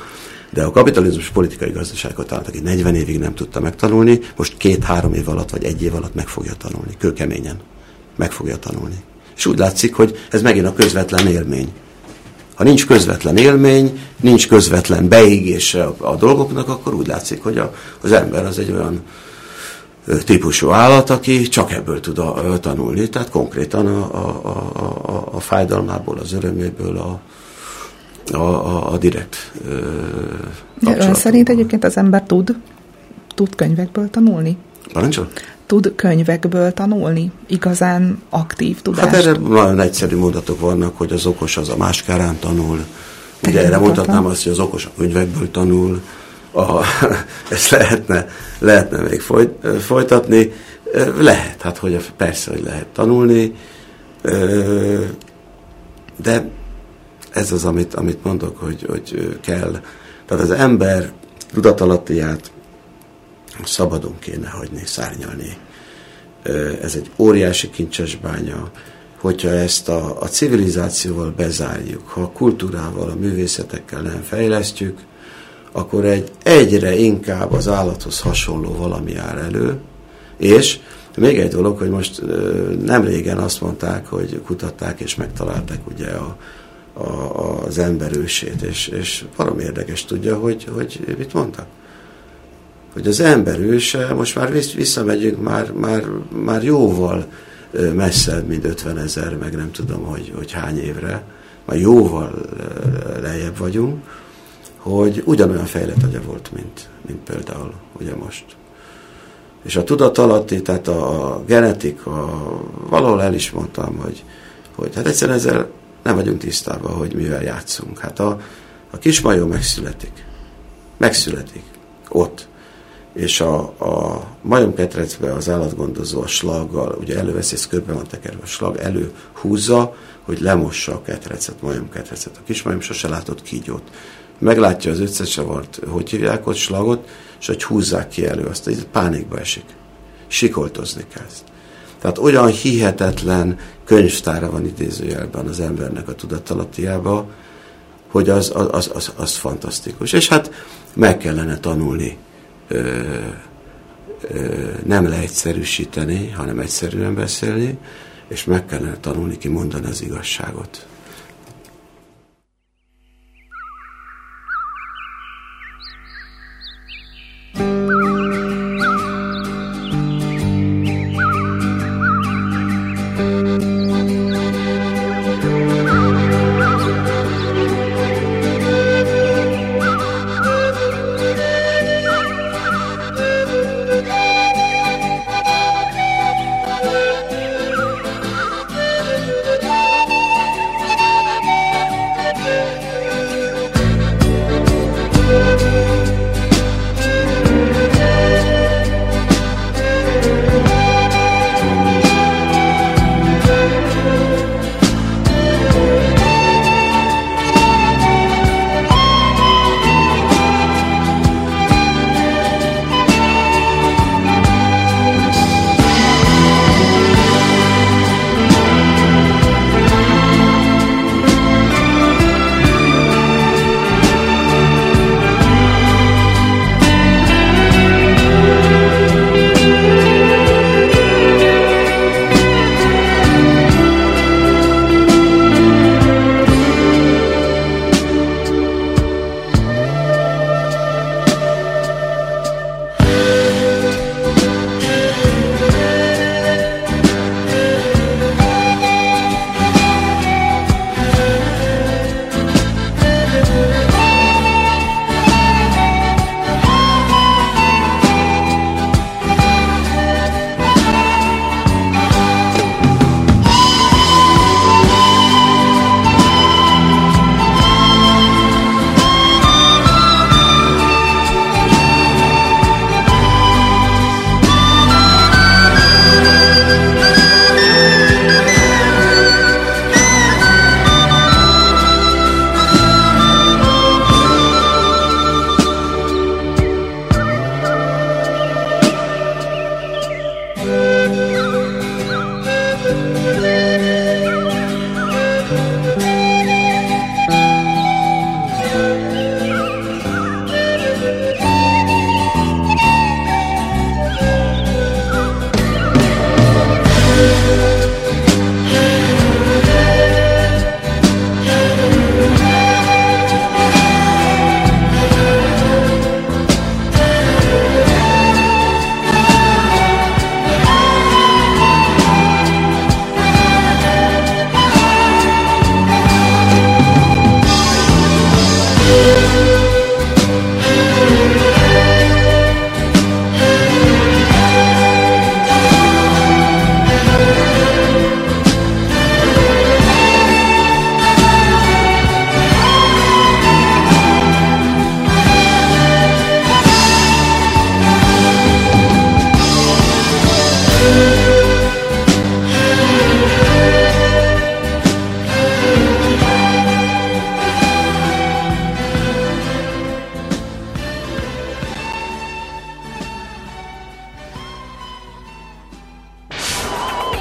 De a kapitalizmus politikai gazdaságot talált, aki 40 évig nem tudta megtanulni, most 2-3 év alatt, vagy 1 év alatt meg fogja tanulni, kőkeményen meg fogja tanulni. És úgy látszik, hogy ez megint a közvetlen élmény. Ha nincs közvetlen élmény, nincs közvetlen beégése a dolgoknak, akkor úgy látszik, hogy az ember az egy olyan típusú állat, aki csak ebből tud tanulni. Tehát konkrétan a fájdalmából, az öröméből, a direkt kapcsolatból. Ön szerint egyébként az ember tud könyvekből tanulni? Parancsol? Tud könyvekből tanulni? Igazán aktív tudást? Hát erre nagyon egyszerű mondatok vannak, hogy az okos az a máskárán tanul. Ugye erre mondhatnám azt, hogy az okos a könyvekből tanul. Ezt lehetne még folytatni. Lehet, hát hogy persze, hogy lehet tanulni. De ez az, amit mondok, hogy kell. Tehát az ember tudatalattiát szabadon kéne hagyni, szárnyalni. Ez egy óriási kincses bánya. Hogyha ezt a civilizációval bezárjuk, ha a kultúrával, a művészetekkel nem fejlesztjük, akkor egyre inkább az állathoz hasonló valami áll elő. És még egy dolog, hogy most nem régen azt mondták, hogy kutatták és megtalálták ugye az ember ősét, és valami érdekes tudja, hogy mit mondtak? Hogy az ember őse, most már visszamegyünk már jóval messzebb, mint 50 000, meg nem tudom, hogy hány évre, már jóval lejjebb vagyunk, hogy ugyanolyan fejlett agya volt, mint például ugye most. És a tudatalatti, tehát a genetika, valahol el is mondtam, hogy hát egyszerűen ezzel nem vagyunk tisztában, hogy mivel játszunk. Hát a kismajó megszületik ott. És a majomketrecbe az állatgondozó a slaggal, ugye előveszi, ez körbe van tekerve, a slag előhúzza, hogy lemossa a ketrecet, majomketrecet. A kismajom sose látott kígyót. Meglátja az összecsavart, hogy hívják ott, slagot, és hogy húzzák ki elő, azt így pánikba esik. Sikoltozni kezd. Tehát olyan hihetetlen könyvtára van idézőjelben az embernek a tudatalattiába, hogy az fantasztikus. És hát meg kellene tanulni, nem leegyszerűsíteni, hanem egyszerűen beszélni, és meg kellene tanulni kimondani az igazságot.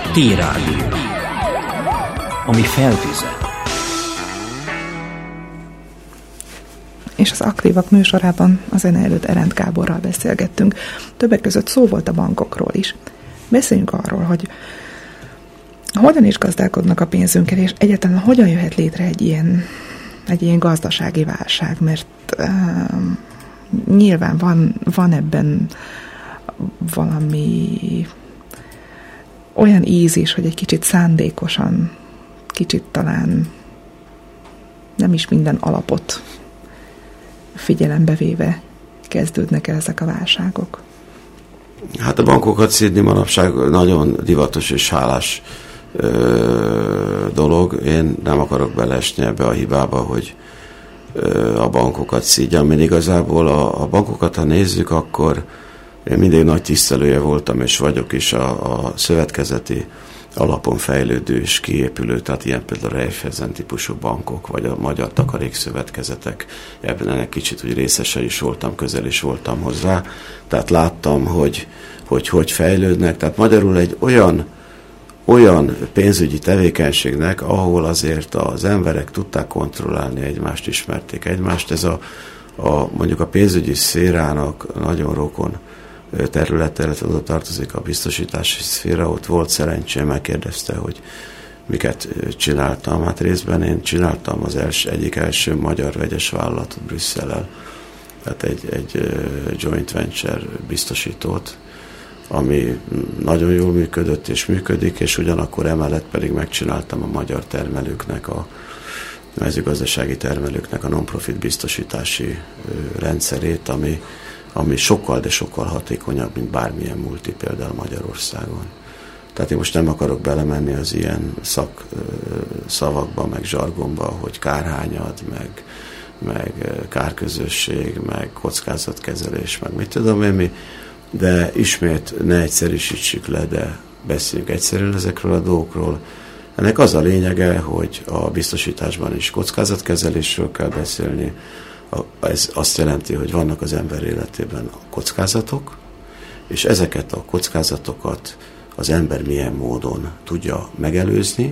T-Rádió, ami feltüzel. És az Aktívak műsorában a zene előtt Erendt Gáborral beszélgettünk. Többek között szó volt a bankokról is. Beszéljünk arról, hogy hogyan is gazdálkodnak a pénzünkkel, és egyáltalán hogyan jöhet létre egy ilyen gazdasági válság, mert nyilván van ebben valami olyan íz is, hogy egy kicsit szándékosan, kicsit talán nem is minden alapot figyelembe véve kezdődnek el ezek a válságok. Hát a bankokat szídni manapság nagyon divatos és hálás dolog. Én nem akarok beleesni ebbe a hibába, hogy a bankokat szídjam. Mert igazából a bankokat, ha nézzük, akkor én mindig nagy tisztelője voltam, és vagyok is a szövetkezeti alapon fejlődő és kiépülő, tehát ilyen például a Raiffeisen típusú bankok, vagy a magyar takarékszövetkezetek, ebben ennek kicsit úgy részese is voltam, közel is voltam hozzá, tehát láttam, hogy fejlődnek, tehát magyarul egy olyan pénzügyi tevékenységnek, ahol azért az emberek tudták kontrollálni egymást, ismerték egymást, ez mondjuk a pénzügyi szférának nagyon rokon területe, illetve oda tartozik a biztosítási szféra. Ott volt szerencsém, megkérdezte, hogy miket csináltam. Hát részben én csináltam az egyik első magyar vegyes vállalatot Brüsszellel, tehát egy joint venture biztosítót, ami nagyon jól működött és működik, és ugyanakkor emellett pedig megcsináltam a magyar termelőknek, a mezőgazdasági termelőknek a non-profit biztosítási rendszerét, ami sokkal, de sokkal hatékonyabb, mint bármilyen multi például Magyarországon. Tehát én most nem akarok belemenni az ilyen szavakba, meg zsargonba, hogy kárhányad, meg kárközösség, meg kockázatkezelés, meg mit tudom én mi, de ismét ne egyszerűsítsük le, de beszéljünk egyszerűen ezekről a dolgokról. Ennek az a lényege, hogy a biztosításban is kockázatkezelésről kell beszélni. Ez azt jelenti, hogy vannak az ember életében a kockázatok, és ezeket a kockázatokat az ember milyen módon tudja megelőzni,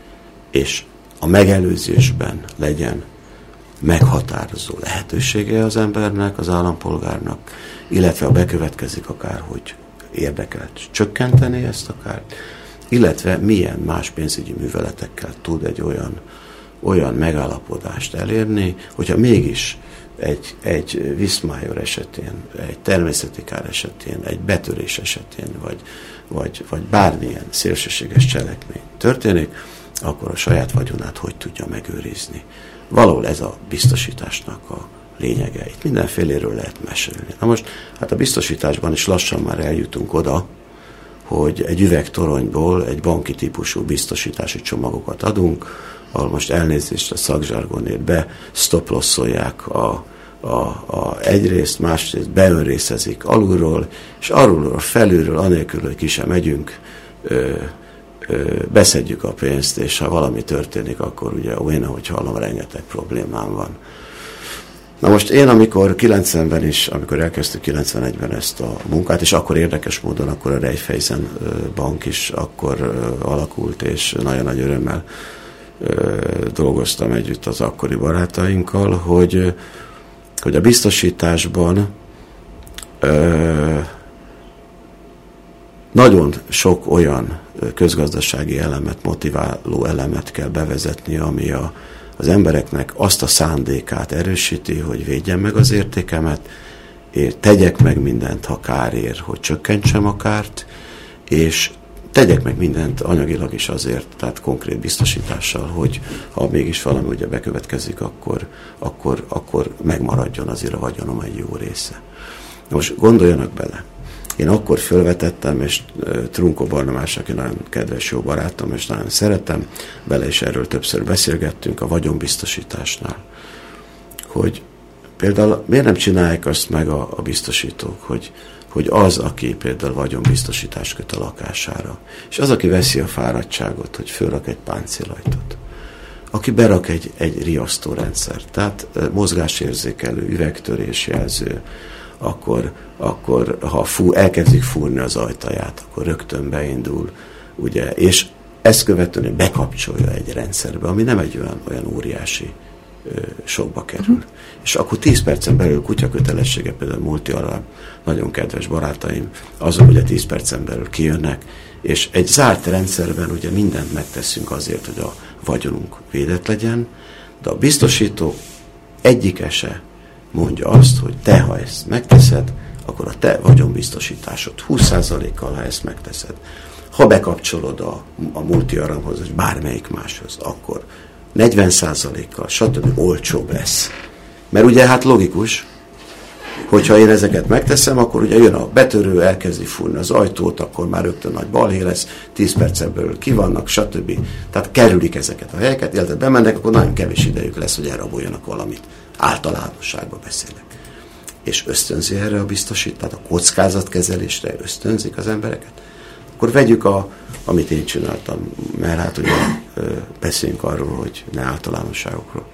és a megelőzésben legyen meghatározó lehetősége az embernek, az állampolgárnak, illetve ha bekövetkezik akár, hogy érdekelt csökkenteni ezt a kárt, illetve milyen más pénzügyi műveletekkel tud egy olyan megállapodást elérni, hogyha mégis egy Viszmájor esetén, egy természeti kár esetén, egy betörés esetén, vagy bármilyen szélsőséges cselekmény történik, akkor a saját vagyonát hogy tudja megőrizni. Valahol ez a biztosításnak a lényege. Itt mindenféléről lehet mesélni. Na most, hát a biztosításban is lassan már eljutunk oda, hogy egy üvegtoronyból egy banki típusú biztosítási csomagokat adunk, ahol most elnézést a szakzsargonért bestoplosszolják egyrészt, másrészt beönrészezik alulról, és alulról, felülről, anélkül, hogy ki sem megyünk, beszedjük a pénzt, és ha valami történik, akkor ugye én, ahogy hallom, rengeteg problémám van. Na most én, amikor 90-ben is, amikor elkezdtük 91-ben ezt a munkát, és akkor érdekes módon, akkor a Raiffeisen bank is akkor alakult, és nagyon nagy örömmel dolgoztam együtt az akkori barátainkkal, hogy a biztosításban nagyon sok olyan közgazdasági elemet, motiváló elemet kell bevezetni, ami az embereknek azt a szándékát erősíti, hogy védjem meg az értékemet, tegyek meg mindent, ha kár ér, hogy csökkentsem a kárt, és tegyek meg mindent anyagilag is azért, tehát konkrét biztosítással, hogy ha mégis valami ugye bekövetkezik, akkor megmaradjon azért a vagyonom egy jó része. Most gondoljanak bele, én akkor fölvetettem, és Trunkó Barnabás, aki nagyon kedves, jó barátom, és nagyon szeretem, bele is erről többször beszélgettünk a vagyonbiztosításnál, hogy például miért nem csinálják azt meg a biztosítók, hogy az, aki például vagyonbiztosítást köt a lakására, és az, aki veszi a fáradtságot, hogy fölrak egy páncélajtót, aki berak egy riasztórendszert, tehát mozgásérzékelő, üvegtörésjelző, akkor ha elkezdik fúrni az ajtaját, akkor rögtön beindul ugye, és ezt követően bekapcsolja egy rendszerbe, ami nem egy olyan óriási sokba kerül. És akkor 10 percen belül kutyakötelessége, például multialarm, nagyon kedves barátaim, azok ugye 10 percen belül kijönnek, és egy zárt rendszerben ugye mindent megteszünk azért, hogy a vagyonunk védett legyen, de a biztosító egyike se mondja azt, hogy te, ha ezt megteszed, akkor a te vagyonbiztosításod 20%-kal, ha ezt megteszed. Ha bekapcsolod a multiaramhoz, vagy bármelyik máshoz, akkor 40%-kal, stb. Olcsóbb lesz. Mert ugye hát logikus, hogyha én ezeket megteszem, akkor ugye jön a betörő, elkezdi fúrni az ajtót, akkor már rögtön nagy balhé lesz, 10 percen belül kivannak, stb. Tehát kerülik ezeket a helyeket, illetve bemennek, akkor nagyon kevés idejük lesz, hogy elraboljanak valamit. Általánosságban beszélek. És ösztönzi erre a biztosít, tehát a kockázatkezelésre ösztönzik az embereket. Akkor vegyük amit én csináltam, mert hát ugye beszéljünk arról, hogy ne általánosságokról.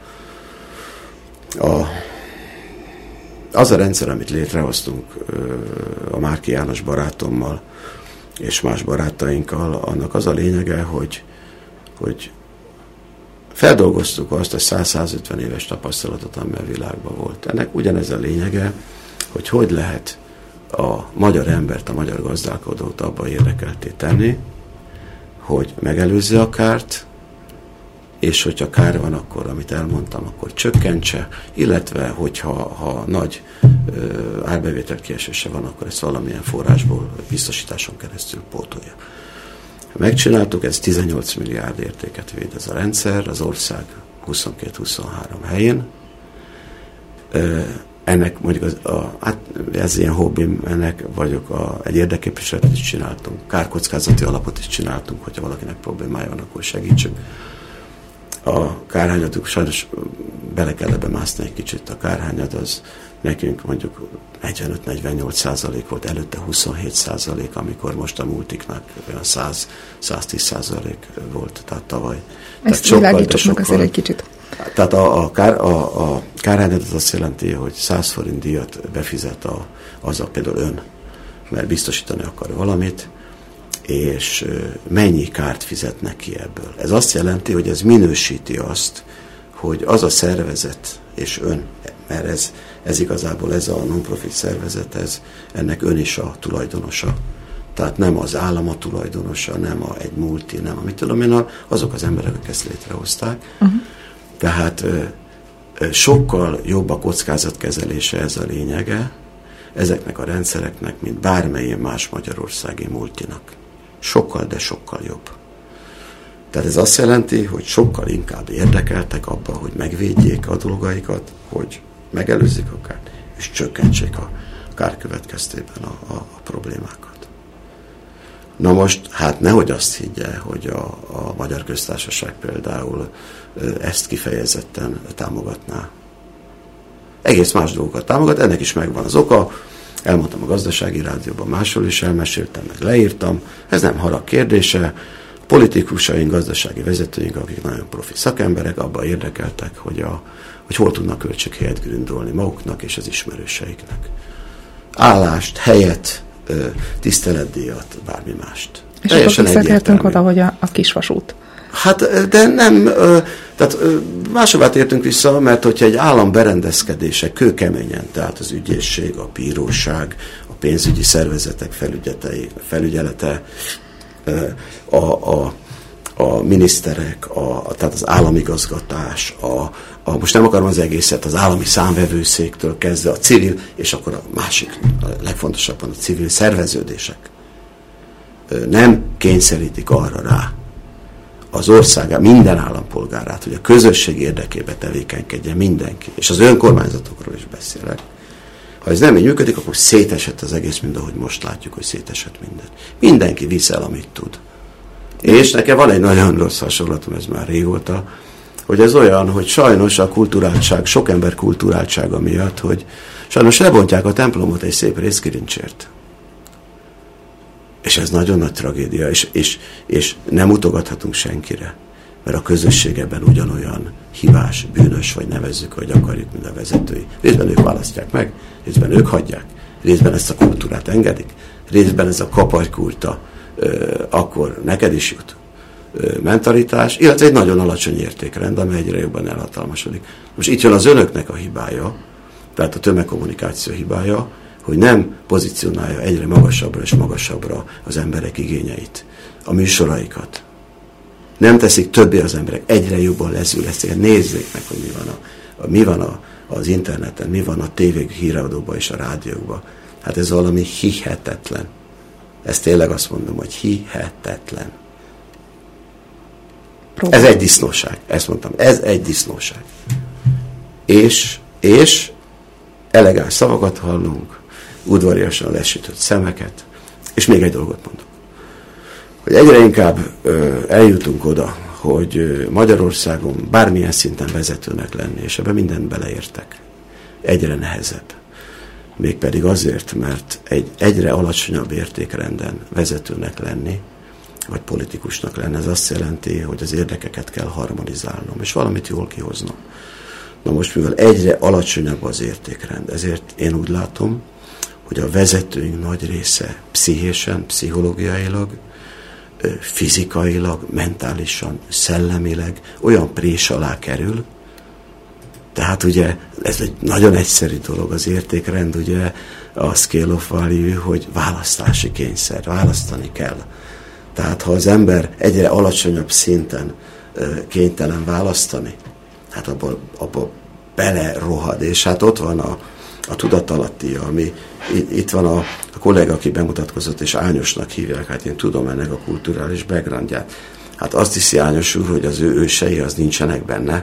Az a rendszer, amit létrehoztunk a Márki János barátommal és más barátainkkal, annak az a lényege, hogy feldolgoztuk azt a 100-150 éves tapasztalatot, ami a világban volt. Ennek ugyanez a lényege, hogy lehet a magyar embert, a magyar gazdálkodót abba érdekelté tenni, hogy megelőzze a kárt, és hogyha kár van, akkor, amit elmondtam, akkor csökkentse, illetve, hogyha nagy árbevétel kiesése van, akkor ezt valamilyen forrásból, biztosításon keresztül pótolja. Megcsináltuk, ez 18 milliárd értéket véd ez a rendszer, az ország 22-23 helyén. Ennek mondjuk ez ilyen hobbim, ennek vagyok, egy érdekképviseletet is csináltunk, kárkockázati alapot is csináltunk, hogyha valakinek problémája van, akkor segítsünk. A kárhányatuk, sajnos bele kell ebbe mászni egy kicsit, a kárhányad az nekünk mondjuk 45-48% volt, előtte 27%, amikor most a multiknak olyan 100-110% volt, tehát tavaly. Ezt világítsuk meg azért egy kicsit. Tehát a kárhányad az azt jelenti, hogy 100 forint díjat befizet az például ön, mert biztosítani akar valamit, és mennyi kárt fizetnek ki ebből. Ez azt jelenti, hogy ez minősíti azt, hogy az a szervezet, és ön, mert ez igazából ez a non-profit szervezet, ennek ön is a tulajdonosa. Tehát nem az állam a tulajdonosa, nem egy multi, nem amit tudom én, azok az emberek, akik ezt létrehozták. Tehát sokkal jobb a kockázatkezelése, ez a lényege ezeknek a rendszereknek, mint bármelyik más magyarországi multinak. Sokkal, de sokkal jobb. Tehát ez azt jelenti, hogy sokkal inkább érdekeltek abban, hogy megvédjék a dolgaikat, hogy megelőzzék a kárt, és csökkentsék a kár következtében a problémákat. Na most, hát nehogy azt higgye, hogy a Magyar Köztársaság például ezt kifejezetten támogatná. Egész más dolgokat támogat, ennek is megvan az oka. Elmondtam a Gazdasági Rádióban, máshol is elmeséltem, meg leírtam. Ez nem harag kérdése. Politikusaink, gazdasági vezetőink, akik nagyon profi szakemberek, abban érdekeltek, hogy hol tudnak költséghelyet gründolni maguknak és az ismerőseiknek. Állást, helyet, tiszteletdíjat, bármi mást. És teljesen akkor visszatértünk oda, hogy a kisvasút. Hát, de nem, tehát máshová tértünk vissza, mert hogyha egy állam berendezkedése kőkeményen, tehát az ügyészség, a bíróság, a pénzügyi szervezetek felügyelete, a miniszterek, tehát az államigazgatás, most nem akarom az egészet, az állami számvevőszéktől kezdve a civil, és akkor a másik, a legfontosabban a civil szerveződések nem kényszerítik arra rá az ország minden állampolgárát, hogy a közösség érdekébe tevékenykedjen mindenki, és az önkormányzatokról is beszélek. Ha ez nem így működik, akkor szétesett az egész, mint ahogy most látjuk, hogy szétesett minden. Mindenki visz el, amit tud. És nekem van egy nagyon rossz hasonlatom, ez már régóta, hogy ez olyan, hogy sajnos a kulturáltság, sok ember kulturáltsága miatt, hogy sajnos lebontják a templomot egy szép részkirincsért. És ez nagyon nagy tragédia, és nem utogathatunk senkire, mert a közösség ebben ugyanolyan hibás, bűnös, vagy nevezzük, hogy akarjuk, mint a vezetői. Részben ők választják meg, részben ők hagyják, részben ezt a kultúrát engedik, részben ez a kaparykúrta akkor neked is jut mentalitás, illetve egy nagyon alacsony értékrend, ami egyre jobban elhatalmasodik. Most itt jön az önöknek a hibája, tehát a tömegkommunikáció hibája, hogy nem pozícionálja egyre magasabbra és magasabbra az emberek igényeit, a műsoraikat. Nem teszik többé az emberek, egyre jobban leszél. Nézzék meg, hogy mi van az interneten, mi van a tévék, híradóban és a rádiókban. Hát ez valami hihetetlen. Ezt tényleg azt mondom, hogy hihetetlen. Ez egy disznóság. Ezt mondtam, ez egy disznóság. És elegáns szavakat hallunk, udvariasan lesütött szemeket, és még egy dolgot mondok. Hogy egyre inkább eljutunk oda, hogy Magyarországon bármilyen szinten vezetőnek lenni, és ebben mindent beleértek. Egyre nehezebb. Mégpedig azért, mert egy egyre alacsonyabb értékrenden vezetőnek lenni, vagy politikusnak lenni, ez azt jelenti, hogy az érdekeket kell harmonizálnom, és valamit jól kihoznom. Na most, mivel egyre alacsonyabb az értékrend, ezért én úgy látom, hogy a vezetőink nagy része pszichésen, pszichológiailag, fizikailag, mentálisan, szellemileg olyan prés alá kerül. Tehát ugye ez egy nagyon egyszerű dolog, az értékrend, ugye a scale of value, hogy választási kényszer, választani kell. Tehát ha az ember egyre alacsonyabb szinten kénytelen választani, hát abba belerohad, és hát ott van a tudatalatti, ami itt van a kollega, aki bemutatkozott, és Ányosnak hívják, hát én tudom ennek a kulturális backgroundját. Hát azt hiszi Ányos úr, hogy az ő ősei az nincsenek benne.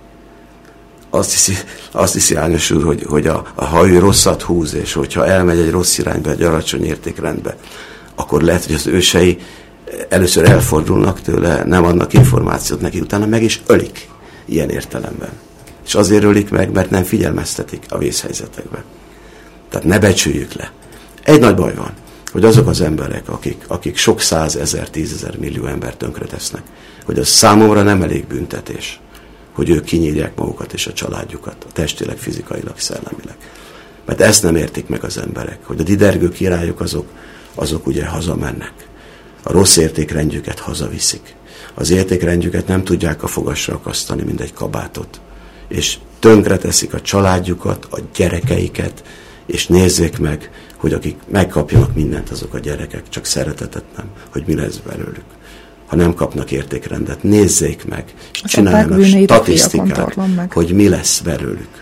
Azt hiszi Ányos úr, hogy ha ő rosszat húz, és hogyha elmegy egy rossz irányba, egy alacsony értékrendbe, akkor lehet, hogy az ősei először elfordulnak tőle, nem adnak információt neki, utána meg is ölik ilyen értelemben. És azért ölik meg, mert nem figyelmeztetik a vészhelyzetekben. Tehát ne becsüljük le. Egy nagy baj van, hogy azok az emberek, akik sok 100 000, 10 000 millió embert tönkretesznek, hogy az számomra nem elég büntetés, hogy ők kinyírják magukat és a családjukat, testileg, fizikailag, szellemileg. Mert ezt nem értik meg az emberek, hogy a didergő királyok azok ugye hazamennek. A rossz értékrendjüket hazaviszik. Az értékrendjüket nem tudják a fogasra akasztani, mint egy kabátot. És tönkreteszik a családjukat, a gyerekeiket, és nézzék meg, hogy akik megkapjanak mindent, azok a gyerekek, csak szeretetet nem, hogy mi lesz belőlük. Ha nem kapnak értékrendet, nézzék meg, és csináljanak statisztikát, hogy mi lesz belőlük.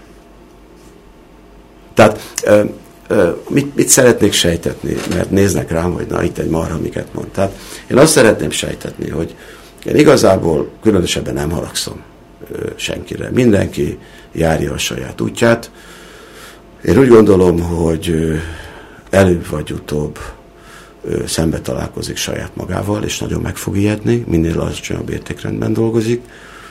Tehát mit szeretnék sejtetni, mert néznek rám, hogy na, itt egy marha, miket mond. Tehát én azt szeretném sejtetni, hogy én igazából különösebben nem haragszom senkire. Mindenki járja a saját útját. Én úgy gondolom, hogy előbb vagy utóbb szembe találkozik saját magával, és nagyon meg fog ijedni, minél alacsonyabb értékrendben dolgozik,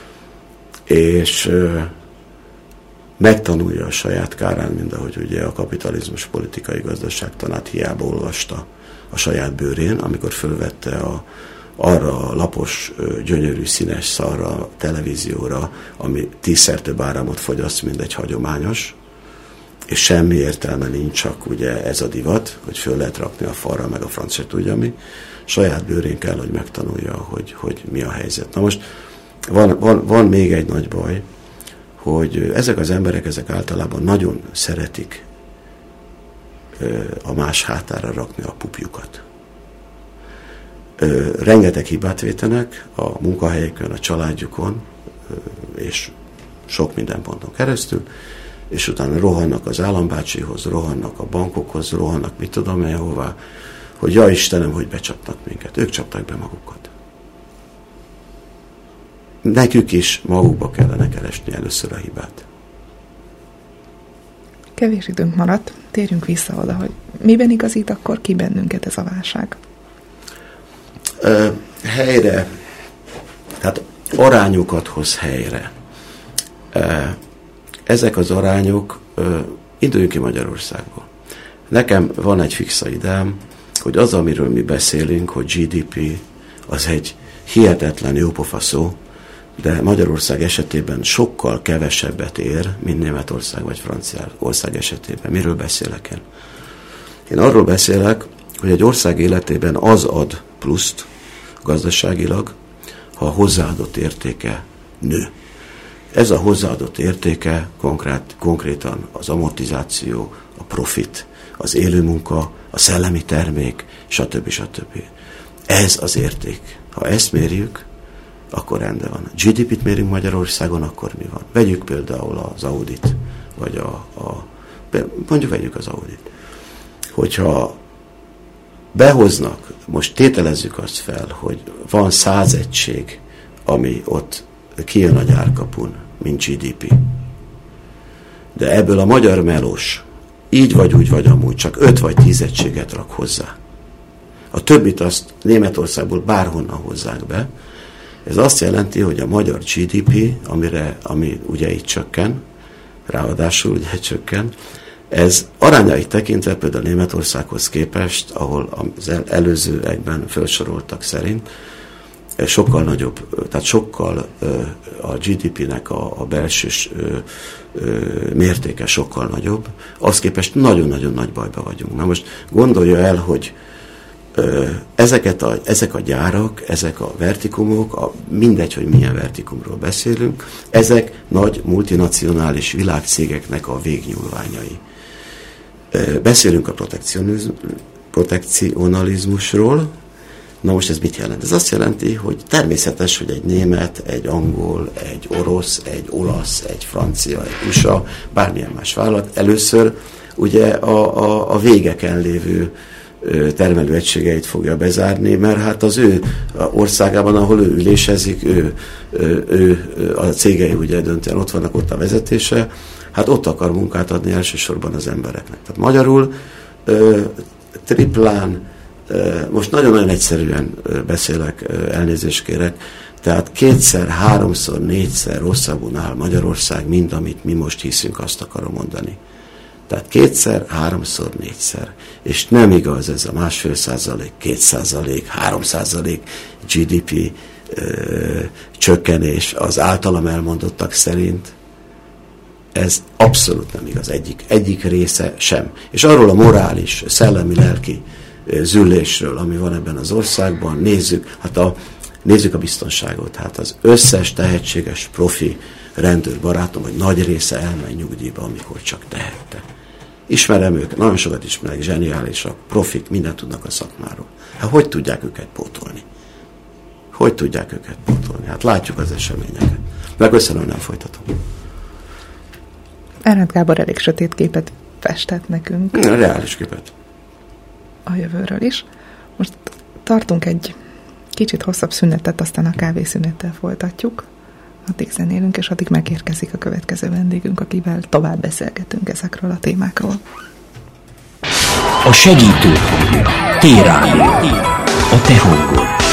és megtanulja a saját kárán, mint ahogy ugye a kapitalizmus politikai gazdaságtanát hiába olvasta a saját bőrén, amikor fölvette arra a lapos, gyönyörű, színes szarra, televízióra, ami 10-szer több áramot fogyaszt, mint egy hagyományos, és semmi értelme nincs, csak ugye ez a divat, hogy föl lehet rakni a falra, meg a franc se tudja mi. Saját bőrén kell, hogy megtanulja, hogy mi a helyzet. Na most van még egy nagy baj, hogy ezek az emberek, ezek általában nagyon szeretik a más hátára rakni a pupjukat. Rengeteg hibát vétenek a munkahelyükön, a családjukon, és sok minden ponton keresztül, és utána rohannak az állambácsihoz, rohannak a bankokhoz, rohannak mit tudom én hová, hogy ja Istenem, hogy becsapnak minket. Ők csapták be magukat. Nekük is magukba kellene keresni először a hibát. Kevés időnk maradt, térjünk vissza oda, hogy miben igazít akkor ki bennünket ez a válság? Helyre, tehát arányokat hoz helyre. Ezek az arányok, induljunk ki Magyarországból. Nekem van egy fixa ideám, hogy az, amiről mi beszélünk, hogy GDP, az egy hihetetlen jópofa szó, de Magyarország esetében sokkal kevesebbet ér, mint Németország vagy Franciaország esetében. Miről beszélek én? Én arról beszélek, hogy egy ország életében az ad pluszt gazdaságilag, ha a hozzáadott értéke nő. Ez a hozzáadott értéke konkrétan az amortizáció, a profit, az élőmunka, a szellemi termék, stb. Ez az érték. Ha ezt mérjük, akkor rendben van. GDP-t mérünk Magyarországon, akkor mi van? Vegyük például az Audit, vagy mondjuk vegyük az Audit. Hogyha behoznak, most tételezzük azt fel, hogy van 100 egység, ami ott kijön a gyárkapun, mint GDP. De ebből a magyar melós így vagy úgy vagy amúgy csak 5 vagy 10 egységet rak hozzá. A többit azt Németországból bárhonnan hozzák be. Ez azt jelenti, hogy a magyar GDP, ami ugye így csökken, ráadásul ugye csökken, ez arányait tekintve például Németországhoz képest, ahol az előzőekben felsoroltak szerint, sokkal nagyobb, tehát sokkal a GDP-nek a belső mértéke sokkal nagyobb, azt képest nagyon-nagyon nagy bajba vagyunk. Na most gondolja el, hogy ezek a gyárak, ezek a vertikumok, mindegy, hogy milyen vertikumról beszélünk, ezek nagy multinacionális világcégeknek a végnyúlványai. Beszélünk a protekcionalizmusról. Na most ez mit jelent? Ez azt jelenti, hogy természetes, hogy egy német, egy angol, egy orosz, egy olasz, egy francia, egy USA, bármilyen más vállalat először ugye a végeken lévő termelőegységeit fogja bezárni, mert hát az ő országában, ahol ő ülésezik, a cégei ugye döntően ott vannak, ott a vezetése, hát ott akar munkát adni elsősorban az embereknek. Tehát magyarul triplán, most nagyon-nagyon egyszerűen beszélek, elnézést kérek, tehát 2-szer, 3-szor, 4-szer rosszabbul áll Magyarország, mint amit mi most hiszünk, azt akarom mondani. Tehát 2-szer, 3-szor, 4-szer. És nem igaz ez a 1,5%, 2%, 3% GDP csökkenés az általam elmondottak szerint. Ez abszolút nem igaz, egyik része sem. És arról a morális, szellemi, lelki züllésről, ami van ebben az országban, nézzük a biztonságot. Hát az összes tehetséges profi rendőrbarátom, hogy nagy része elmegy nyugdíjba, amikor csak tehette. Ismerem őket, nagyon sokat ismerek, zseniálisak, profik, mindent tudnak a szakmáról. Hát hogy tudják őket pótolni? Hogy tudják őket pótolni? Hát látjuk az eseményeket. Megköszönöm, nem folytatom. Erendt Gábor elég sötét képet festett nekünk. Reális képet. A jövőről is. Most tartunk egy kicsit hosszabb szünetet, aztán a kávészünettel folytatjuk. Addig zenélünk, és addig megérkezik a következő vendégünk, akivel tovább beszélgetünk ezekről a témákról. A segítő hangja. T-Rádió. A te hangod.